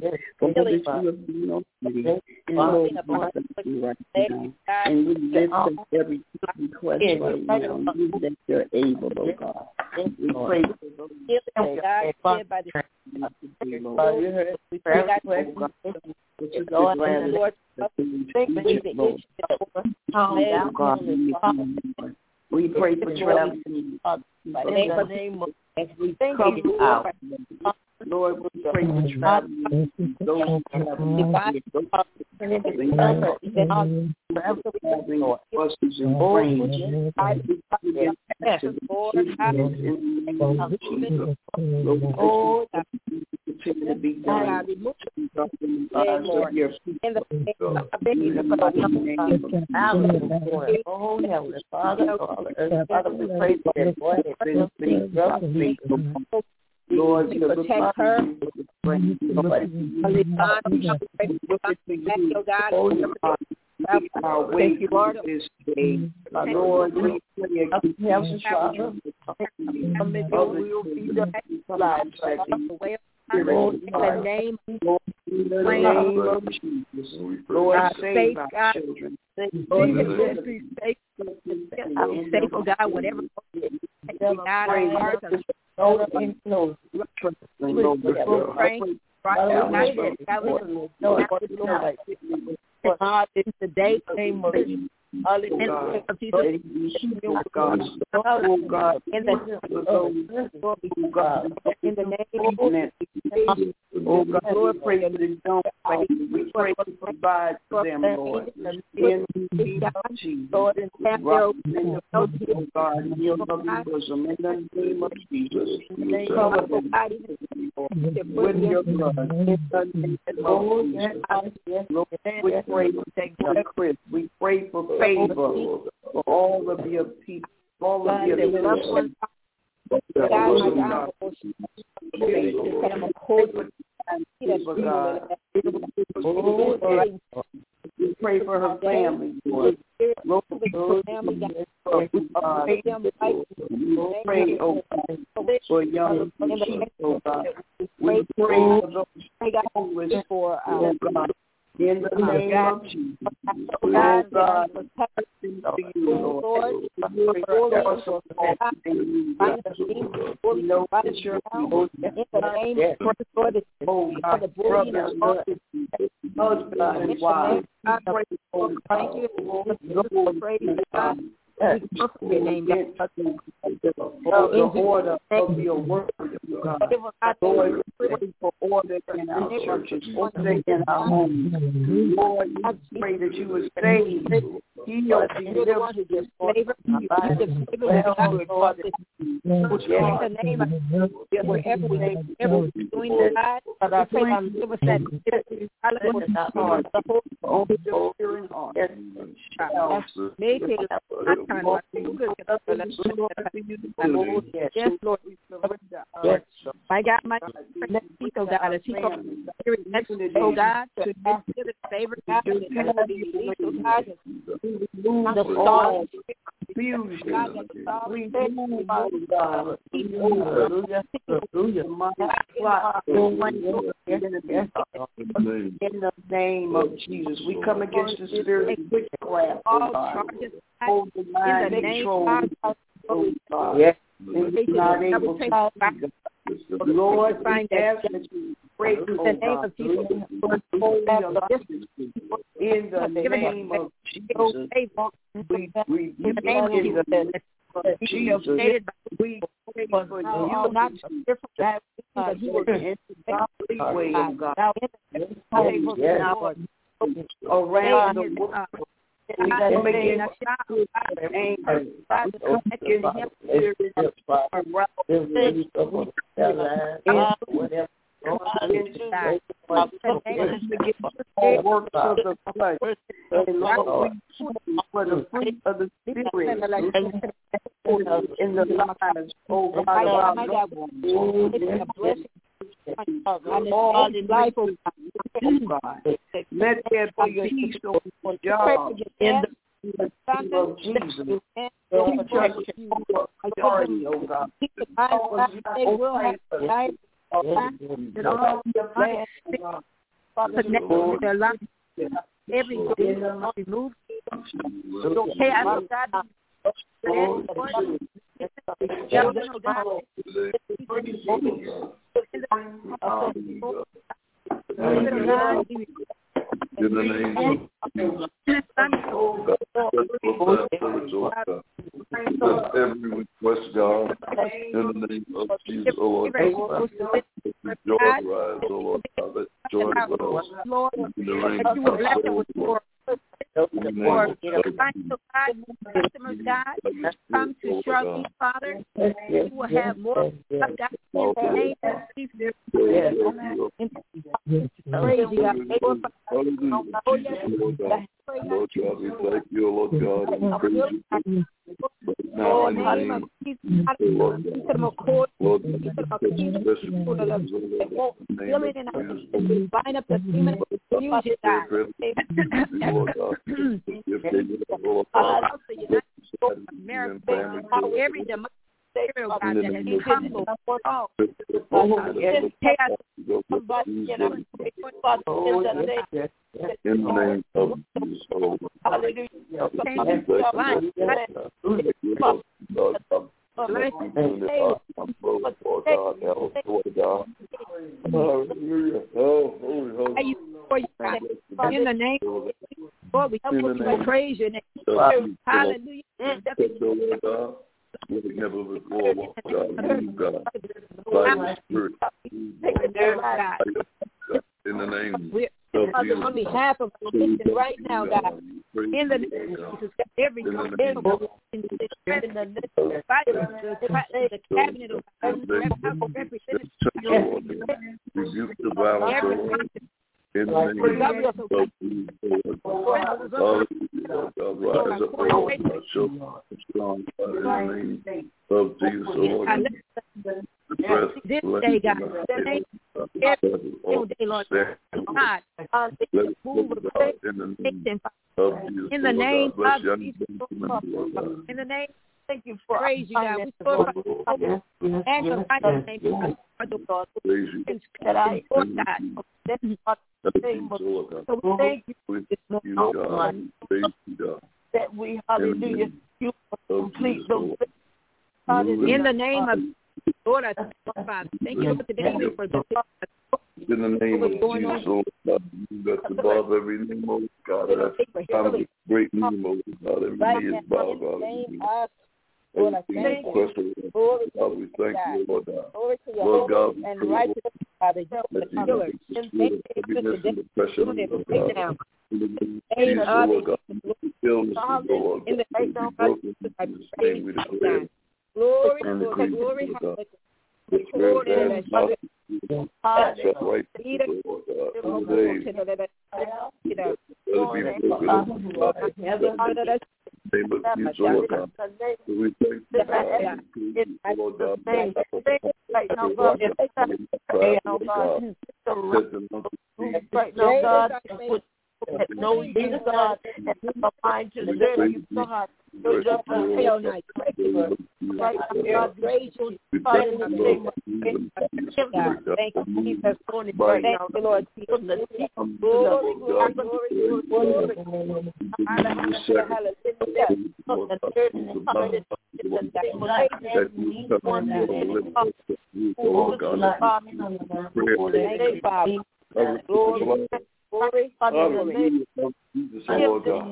And we lift up every request right now. We that you're able, oh God. We pray for those by the Lord. You heard we pray for Lord. We pray for traveling in the name of as we come out. Lord, we pray for traveling, those traveling, buses and trains. Continue to be done. Oh, Heavenly Father, Father, we pray for that boy that's been Lord, you protect her. Thank you, Lord. This day, Lord, we pray against Father. Will be done in the name of Jesus. Lord, save our children. Safe, oh God, whatever. It's the day name of Jesus. Hallelujah. God. Oh God. In the name oh God, Lord, pray that they don't fight. We pray to provide for them, Lord. In the name of Jesus. Lord, and oh God, in your loving bosom. In the name of Jesus. Cover them with your blood. We pray for Chris. We pray for favor for all of your people, all of your children. We pray for her family, Lord. We pray, oh God, for young people, oh God. We pray for those for God. In the name of Jesus. Oh, God. Lord. The order of your word, God. Lord, pray for order in our churches, order in our homes. Lord, I pray that you would save, heal, deliver, favor, in the name of wherever we're doing that, I pray that give us that make it yes, Lord, we surrender. My God, my next week, oh God, as he comes next week, oh God, to give it favor, God, and it be released, oh God, the stars, fusion, we move, God, in the name of Jesus, we come against the spirit of witchcraft, hold the mind and control. Yes. Not able to Lord, find that you break the name of Jesus. In the name of Jesus, we in the name of Jesus, we pray for you not different that but he will in the way of God. Around the world. We come against anger. Works of the flesh, for the fruit of the spirit in the lives. Oh God, let there be a peace over job in the name of Jesus. Authority, oh God. They will have life. That all the plans connected to their life. Every day removed. So chaos, God. In the name of every request, God, in the name of Jesus, oh Lord, let joy rise, oh Lord, God, let joy rise. In the name of Jesus, for customers, God, come to Charlotte, Father. You will have more of God in the name of Jesus. Praise you, God. Lord God, we thank you, Lord God, and we praise you. Now, in the name of Jesus, Lord God, Lord, bind up the demon confusion, God. Every demonic spirit, God, that has come in the name of Jesus, hallelujah. In the name of Lord, we praise your name. Hallelujah. We never before, Lord God, you God, by the Spirit, in the name of Jesus. On behalf of the nation right now, God, in the name of Jesus, every in the cabinet of representatives, rebuke the violence. In the name of Jesus, rise up, Lord, show strong in the name of Jesus, Lord. This day, God, every day, Lord God, move with faith in the name of Jesus. In the name, thank you for praise you, God. We glorify and glorify your name. Lord, praise you. that I that so we thank you this morning, God. Praise you, God. that we, hallelujah, you complete those things. In the name of Lord, I thank you, Father. Thank you for today for the in the name of Jesus, Lord God, that's above every name, oh God. That's a great name, oh God. Every knee is bowed, God. Lord, I thank you. God, we thank you, Lord God. Lord God, and righteous Father, let you know the spirit of heaviness and depression, Lord God. In the name of Jesus, Lord God, illness, Lord God, be broken in Jesus' name, we declare. Glory, And the glory, God. The spirit that is not right, Lord God, today, let it be broken. Name of Jesus, Lord God. So we thank you, God. Lord God, right now, God, right now, God, that know you, God, and have a mind to serve you, God. So just hell night. Right now, God, praise you, Father, in the name of Jesus. Thank you, Jesus. Right now, Lord, from the deep glory, glory, glory, glory. Hallelujah, hallelujah. From the church, hallelujah. In the name of Jesus. Glory, glory, hallelujah. Jesus, Lord God.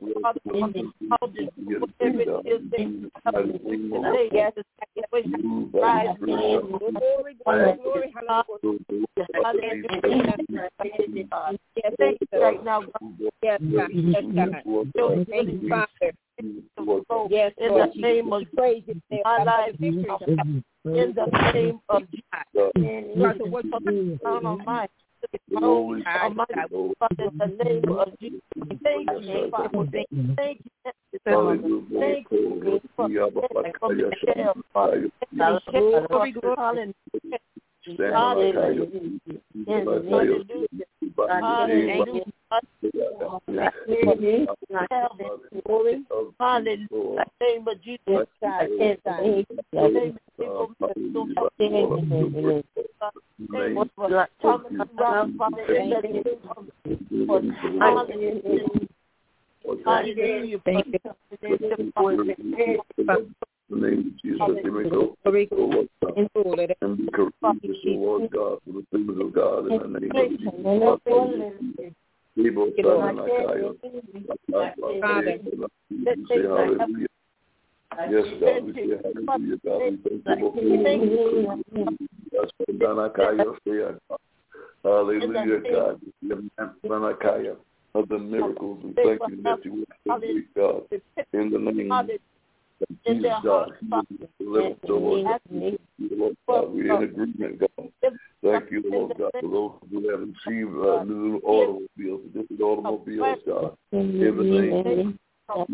Right now, yes, God. Yes, in the name of praise our lives in the name of Jesus. Almighty. Almighty, Father, in the name of Jesus, thank you, Father. Thank you. Thank you for Michelle, Father. Hallelujah. Name of Jesus. Hallelujah. Thank you. The name of Jesus, let me go. Lord God, for the things of God, in the name of Jesus. Hallelujah. Yes, God, we say hallelujah, God. We thank you. Hallelujah, God. Of the miracles, we thank you that you will be God. In the name of Jesus, God, Lord God, we're in agreement, God. Thank you, Lord God, for those who have received new automobiles, different automobiles, God. In the name of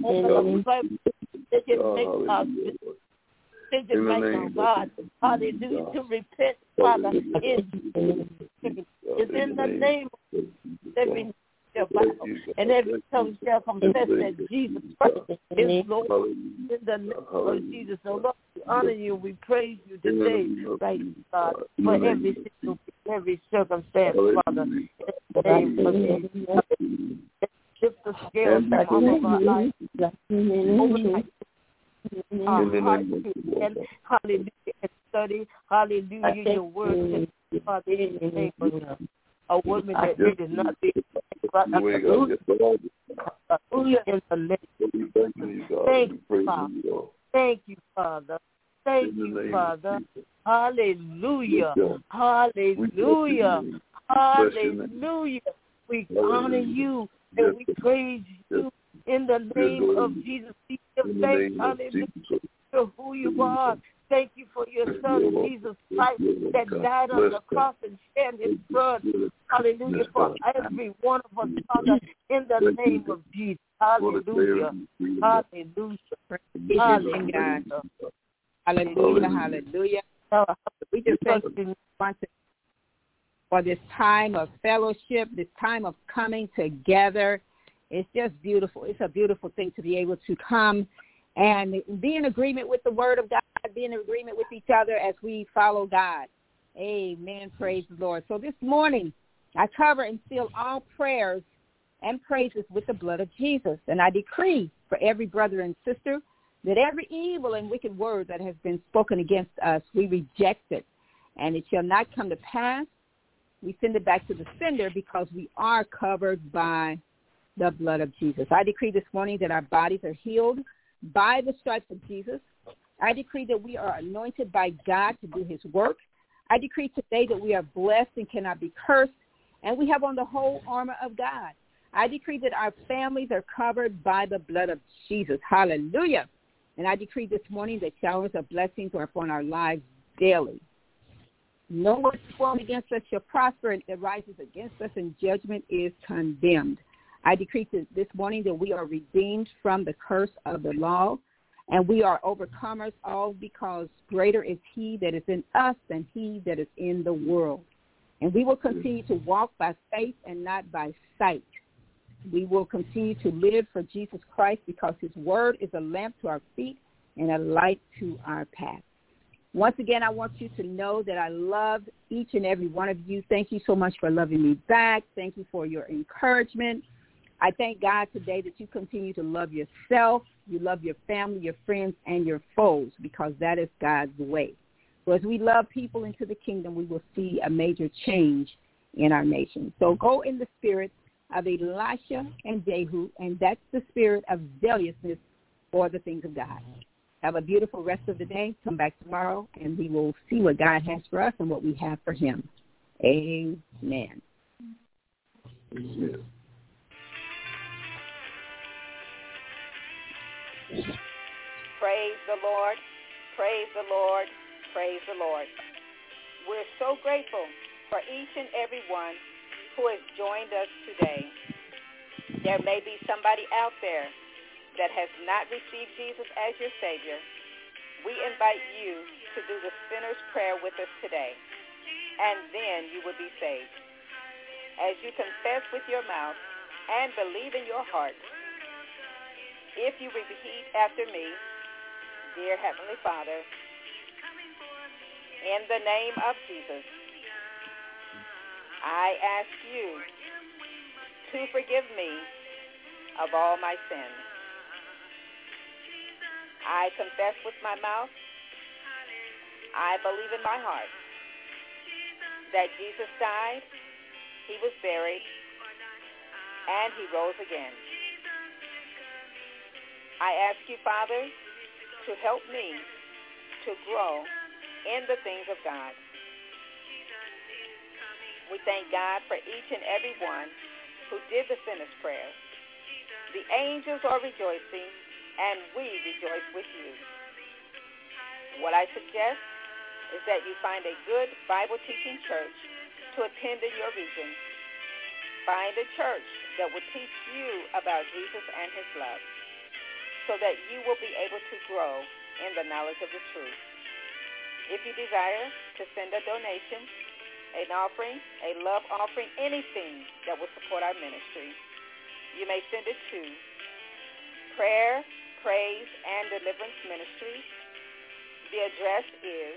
God, hallelujah, to repent, Father, is in the name of every and every tongue shall confess that Jesus Christ is Lord in the name of Jesus. So Lord, we honor you, we praise you today, right, God, for every circumstance, Father. In the name of Jesus. Shift the scales back over our lives. Overnight. Our hearts and hallelujah, and study, hallelujah, your word, Father, in the name of Jesus. A woman that we did not be. Hallelujah. In the name of Jesus. Thank you, Father. Thank you, Father. Thank you, Father. Hallelujah. Hallelujah. Hallelujah. We honor you and we praise you in the name of Jesus. We give thanks, hallelujah, for who you are. Thank you for your son, Jesus Christ, that died on the cross and shed his blood. Hallelujah, for every one of us, Father, in the name of Jesus. Hallelujah. Hallelujah. Hallelujah. Hallelujah. Hallelujah. We just thank you for this time of fellowship, this time of coming together. It's just beautiful. It's a beautiful thing to be able to come and be in agreement with the word of God, be in agreement with each other as we follow God. Amen. Praise the Lord. So this morning, I cover and seal all prayers and praises with the blood of Jesus. And I decree for every brother and sister that every evil and wicked word that has been spoken against us, we reject it. And it shall not come to pass. We send it back to the sender because we are covered by the blood of Jesus. I decree this morning that our bodies are healed by the stripes of Jesus. I decree that we are anointed by God to do his work. I decree today that we are blessed and cannot be cursed, and we have on the whole armor of God. I decree that our families are covered by the blood of Jesus. Hallelujah. And I decree this morning that showers of blessings are upon our lives daily. No one formed against us shall prosper, and it rises against us, and judgment is condemned. I decree this morning that we are redeemed from the curse of the law, and we are overcomers, all because greater is he that is in us than he that is in the world. And we will continue to walk by faith and not by sight. We will continue to live for Jesus Christ because his word is a lamp to our feet and a light to our path. Once again, I want you to know that I love each and every one of you. Thank you so much for loving me back. Thank you for your encouragement. I thank God today that you continue to love yourself, you love your family, your friends, and your foes, because that is God's way. So as we love people into the kingdom, we will see a major change in our nation. So go in the spirit of Elisha and Jehu, and that's the spirit of zealousness for the things of God. Have a beautiful rest of the day. Come back tomorrow, and we will see what God has for us and what we have for him. Amen. Amen. Praise the Lord. Praise the Lord. Praise the Lord. We're so grateful for each and every one who has joined us today. There may be somebody out there that has not received Jesus as your Savior. We invite you to do the sinner's prayer with us today, and then you will be saved. As you confess with your mouth and believe in your heart, if you repeat after me, dear Heavenly Father, in the name of Jesus, I ask you to forgive me of all my sins. I confess with my mouth, I believe in my heart that Jesus died, he was buried, and he rose again. I ask you, Father, to help me to grow in the things of God. We thank God for each and every one who did the sinner's prayer. The angels are rejoicing, and we rejoice with you. What I suggest is that you find a good Bible-teaching church to attend in your region. Find a church that will teach you about Jesus and his love, so that you will be able to grow in the knowledge of the truth. If you desire to send a donation, an offering, a love offering, anything that will support our ministry, you may send it to Prayer, Praise, and Deliverance Ministries. The address is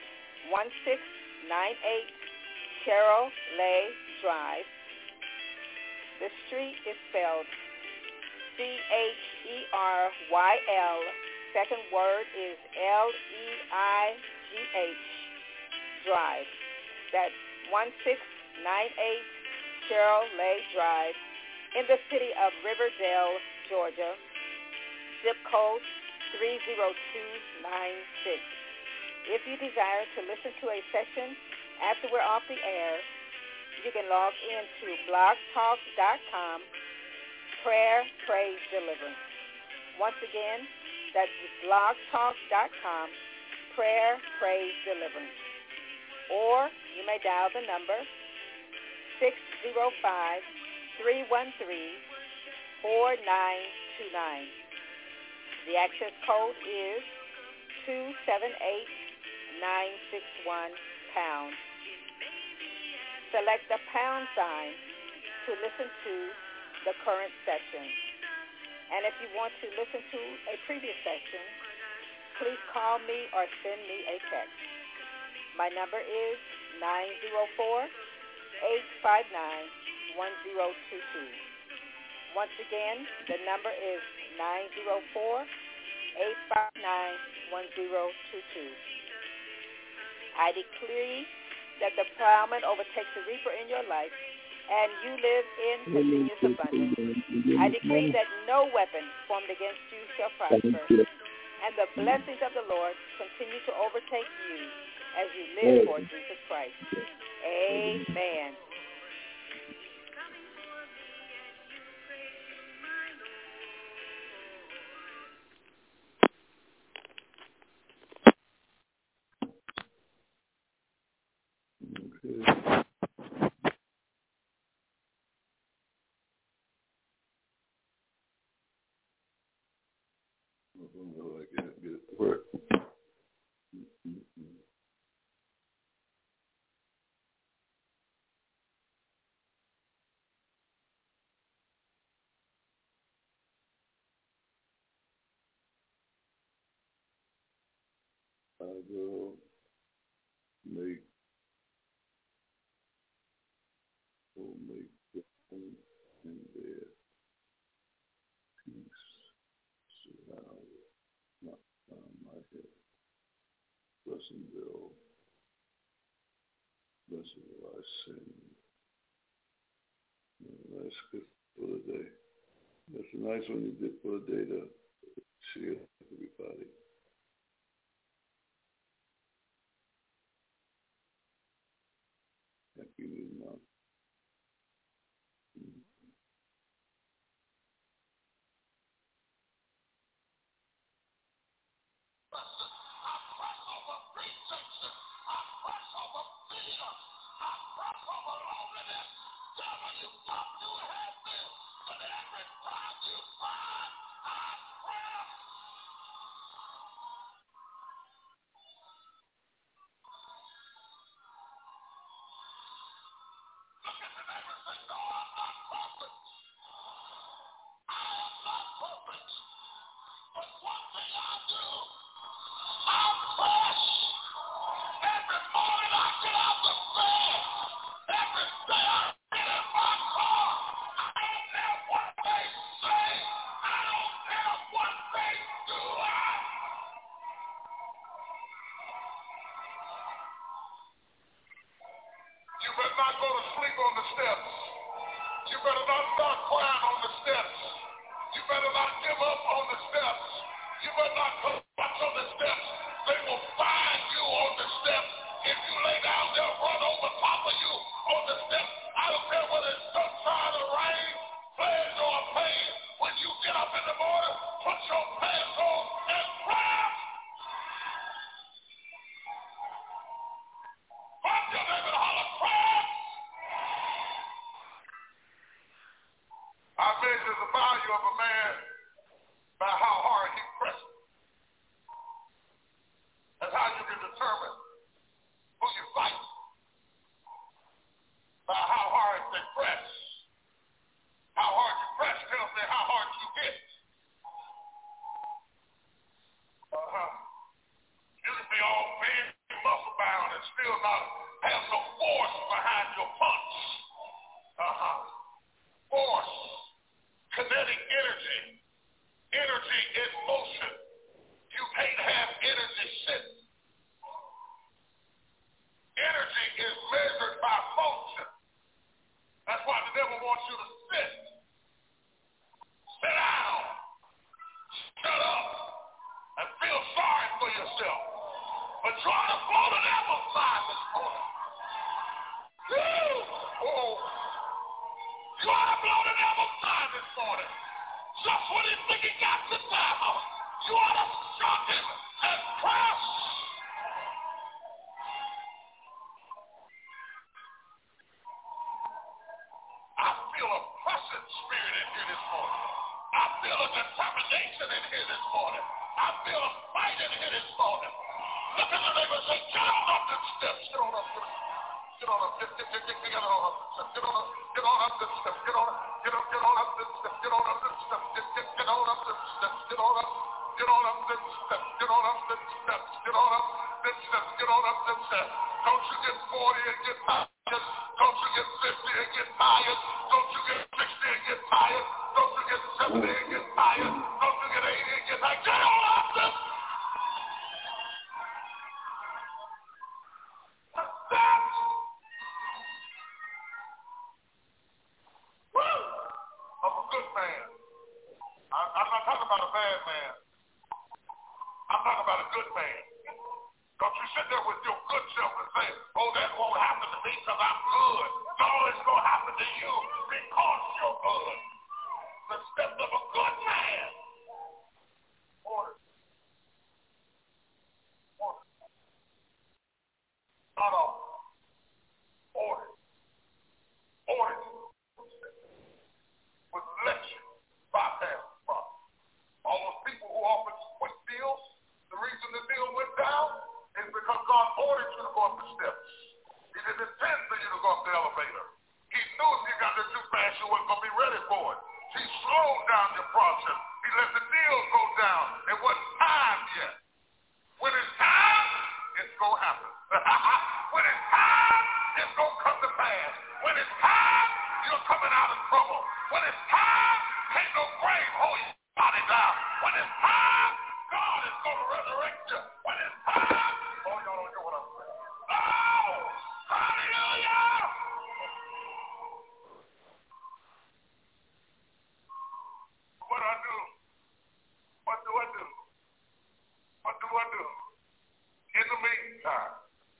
1698 Cheryl Lay Drive. The street is spelled Cheryl, second word is Leigh Drive. That's 1698 Cheryl Lay Drive in the city of Riverdale, Georgia, zip code 30296. If you desire to listen to a session after we're off the air, you can log into blogtalk.com, Prayer, Praise, Deliverance. Once again, that's blogtalk.com, Prayer, Praise, Deliverance. Or you may dial the number 605-313-4929. The access code is 278961#. Select the pound sign to listen to the current session. And if you want to listen to a previous session, please call me or send me a text. My number is 904-859-1022. Once again, the number is 904-859-1022. I decree that the plowman overtakes the reaper in your life, and you live in continuous abundance. I decree that no weapon formed against you shall prosper, and the blessings of the Lord continue to overtake you as you live for Jesus Christ. Amen. I can't get it to work. I will make the home in their peace surround my head. Blessing will, blessing will I sing. That's good for the day. That's a nice one you did for the day to share with everybody. Happy New Month. you get 40 and get tired. Don't you get 50 and get tired. Don't you get 60 and get tired. Don't you get 70 and get tired. Don't you get 80 and get tired. Get on up this. Stop. Woo! I'm a good man. I'm not talking about a bad man. I'm talking about a good man. Don't you sit there with your good self and say, oh, that won't happen to me because I'm good. No, it's going to happen to you because you're good. The steps of a good man. Order. Order. Not all. Order. Order. With election. Bypass the problem. All those people who offered quick deals, the reason the deal went down is because God ordered you to go up the steps. He didn't intend for you to go up the elevator. He knew if you got there too fast, you weren't going to be ready for it. He slowed down your process. He let the deal go down. It wasn't time yet. When it's time, it's going to happen. When it's time, it's going to come to pass. When it's time, you're coming out of trouble. When it's time, can't no grave hold your body down. When it's time, God is going to resurrect you. When it's time, oh, y'all don't know what I'm saying. Oh, hallelujah! What do I do? What do I do? What do I do? In the meantime,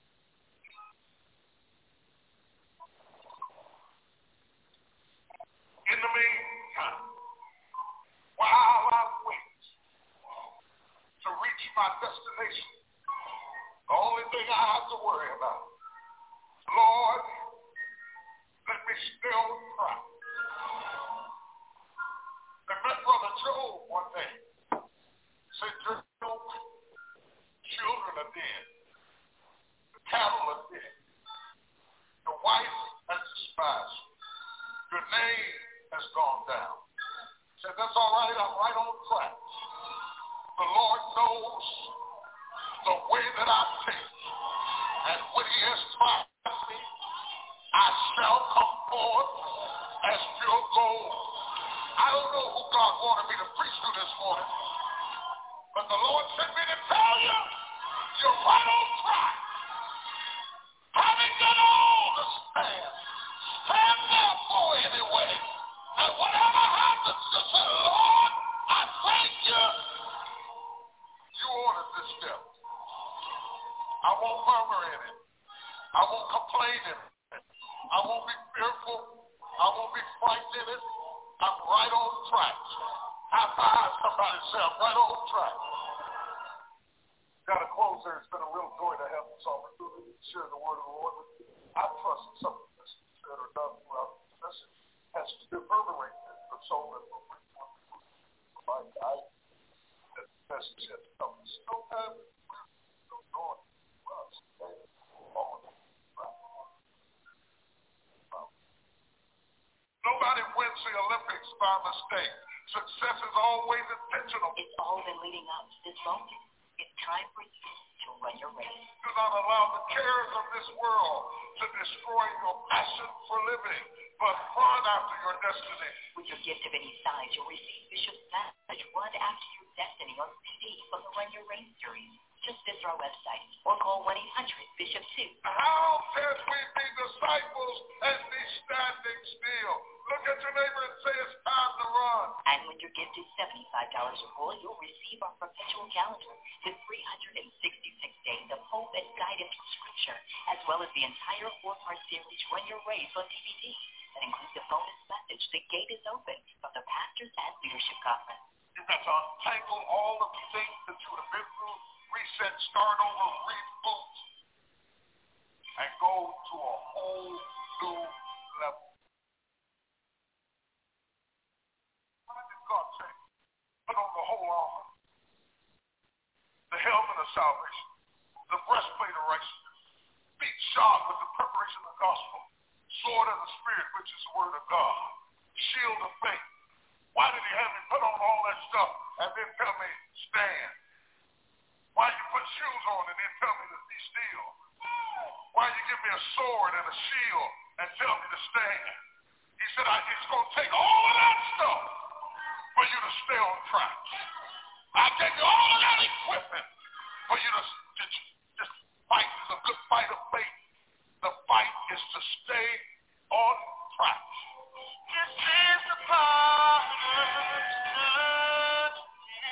while I wait to reach my destination, the only thing I have to worry about, Lord, let me still try. I met Brother Job one day. Said, Job, children are dead. The cattle are dead. Your wife has despised you. Your name has gone down. Said, that's all right. I'm right on track. The Lord knows the way that I take. And when he has tried me, I shall come forth as pure gold. I don't know who God wanted me to preach to this morning, but the Lord sent me to tell you, you're right on track. Having done all to stand, stand therefore anyway. And whatever happens, to say, Lord, I thank you. You ordered this step. I won't murmur in it. I won't complain in it. I won't be fearful. I won't be frightened in it. I'm right on track. High five somebody, say I'm right on track. Got to close there. It's been a real joy to have this opportunity to share the word of the Lord with you. I trust something that's said or done throughout this message has reverberated the soul that will bring one to my God. That message has come. Still have it. We're still going. Nobody wins the Olympics by mistake. Success is always intentional. It's all been leading up to this moment. It's time for you to run your race. Do not allow the cares of this world to destroy your passion for living, but run after your destiny. With your gift of any size, you'll receive Bishop's message, Run After Your Destiny, on CD from the Run Your Race series. Just visit our website or call 1-800-BISHOP-2. How can we be disciples and be standing still? Look at your neighbor and say it's time to run. And when your gift is $75 or more, you'll receive our perpetual calendar with 366 days of hope and guidance from Scripture, as well as the entire 4-part series Run Your Race on DVD. That includes a bonus message, The Gate is Open, from the Pastors and Leadership Conference. You've got to untangle all of the things that you have been through, reset, start over, reboot, and go to a whole new level. What did God say? Put on the whole armor, the helmet of salvation, the breastplate of righteousness, feet shod with the preparation of the gospel, sword of the Spirit, which is the word of God, shield of faith. Why did he have me put on all that stuff and then tell me stand? Why you put shoes on and then tell me to be still? Why you give me a sword and a shield and tell me to stand? He said, it's going to take all of that stuff for you to stay on track. I gave you all of that equipment for you to just fight a good fight of faith. The fight is to stay on track. This is the part of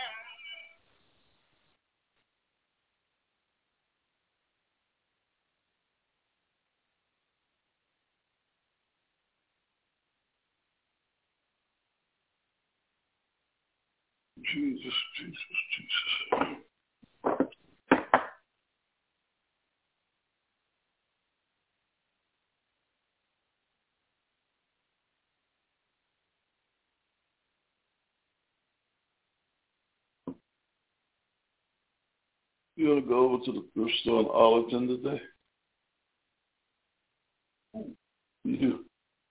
Jesus, Jesus, Jesus. You want to go over to the thrift store in Arlington today? You do.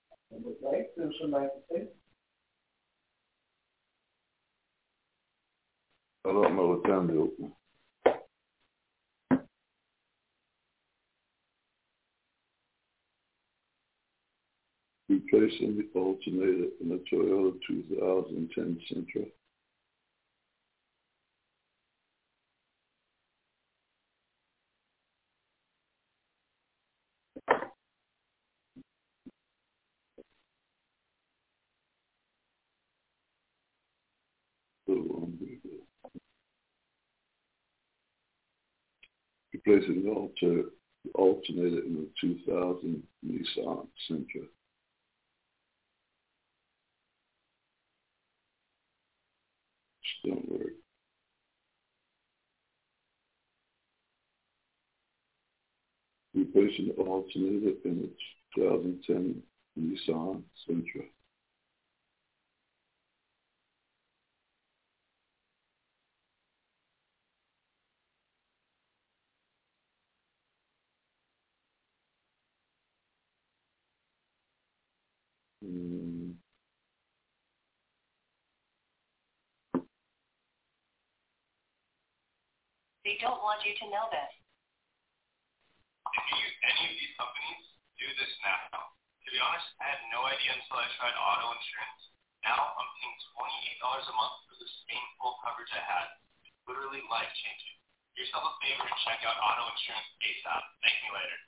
I don't know what time they open. Replacing the alternator in the Toyota 2010 Sentra. Replacing the alternator in the 2000 Nissan Sentra. Don't work. Replacing the alternator in the 2010 Nissan Sentra. They don't want you to know this. If you use any of these companies, do this now. To be honest, I had no idea until I tried auto insurance. Now I'm paying $28 a month for the same full coverage I had. It's literally life-changing. Do yourself a favor and check out auto insurance ASAP. Thank me later.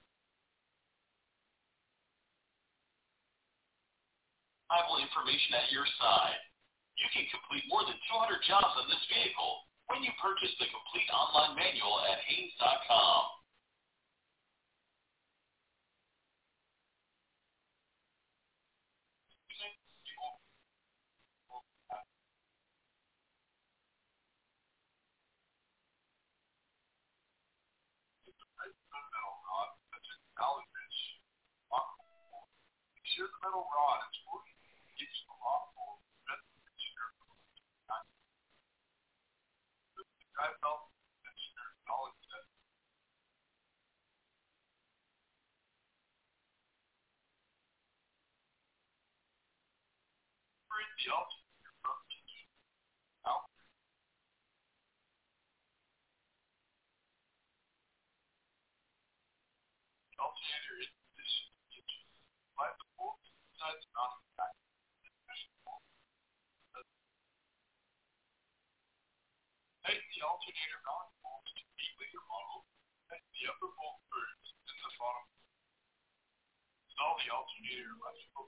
Reliable information at your side. You can complete more than 200 jobs on this vehicle when you purchase the complete online manual at Haynes.com. Share the metal rod. It's working. It's a lot more better than share the guy felt that share knowledge that the alternator from out. The alternator is this by the both sides not back. Take the alternator mounting bolts to neatly your model, and the upper bolt first, and the bottom. Install the alternator electrical.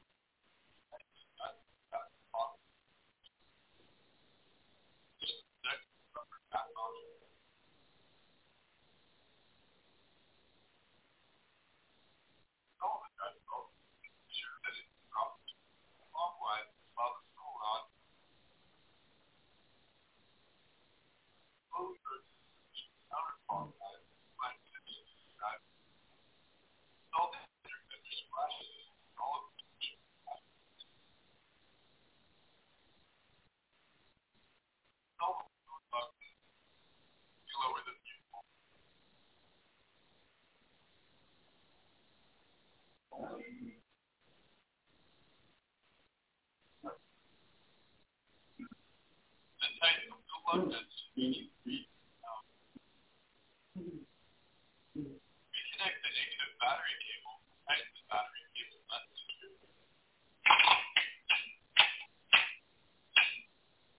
Reconnect the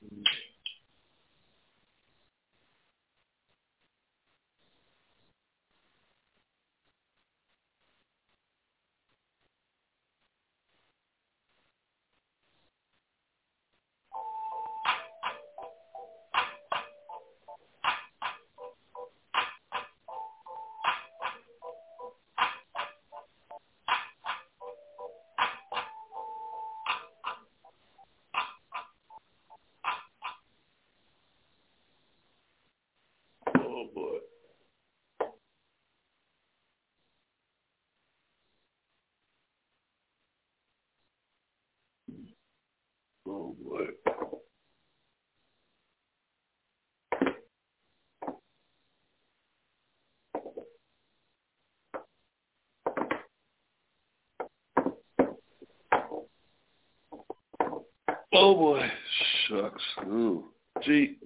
Oh boy. Oh boy. Oh boy. Shucks. Ooh. Gee.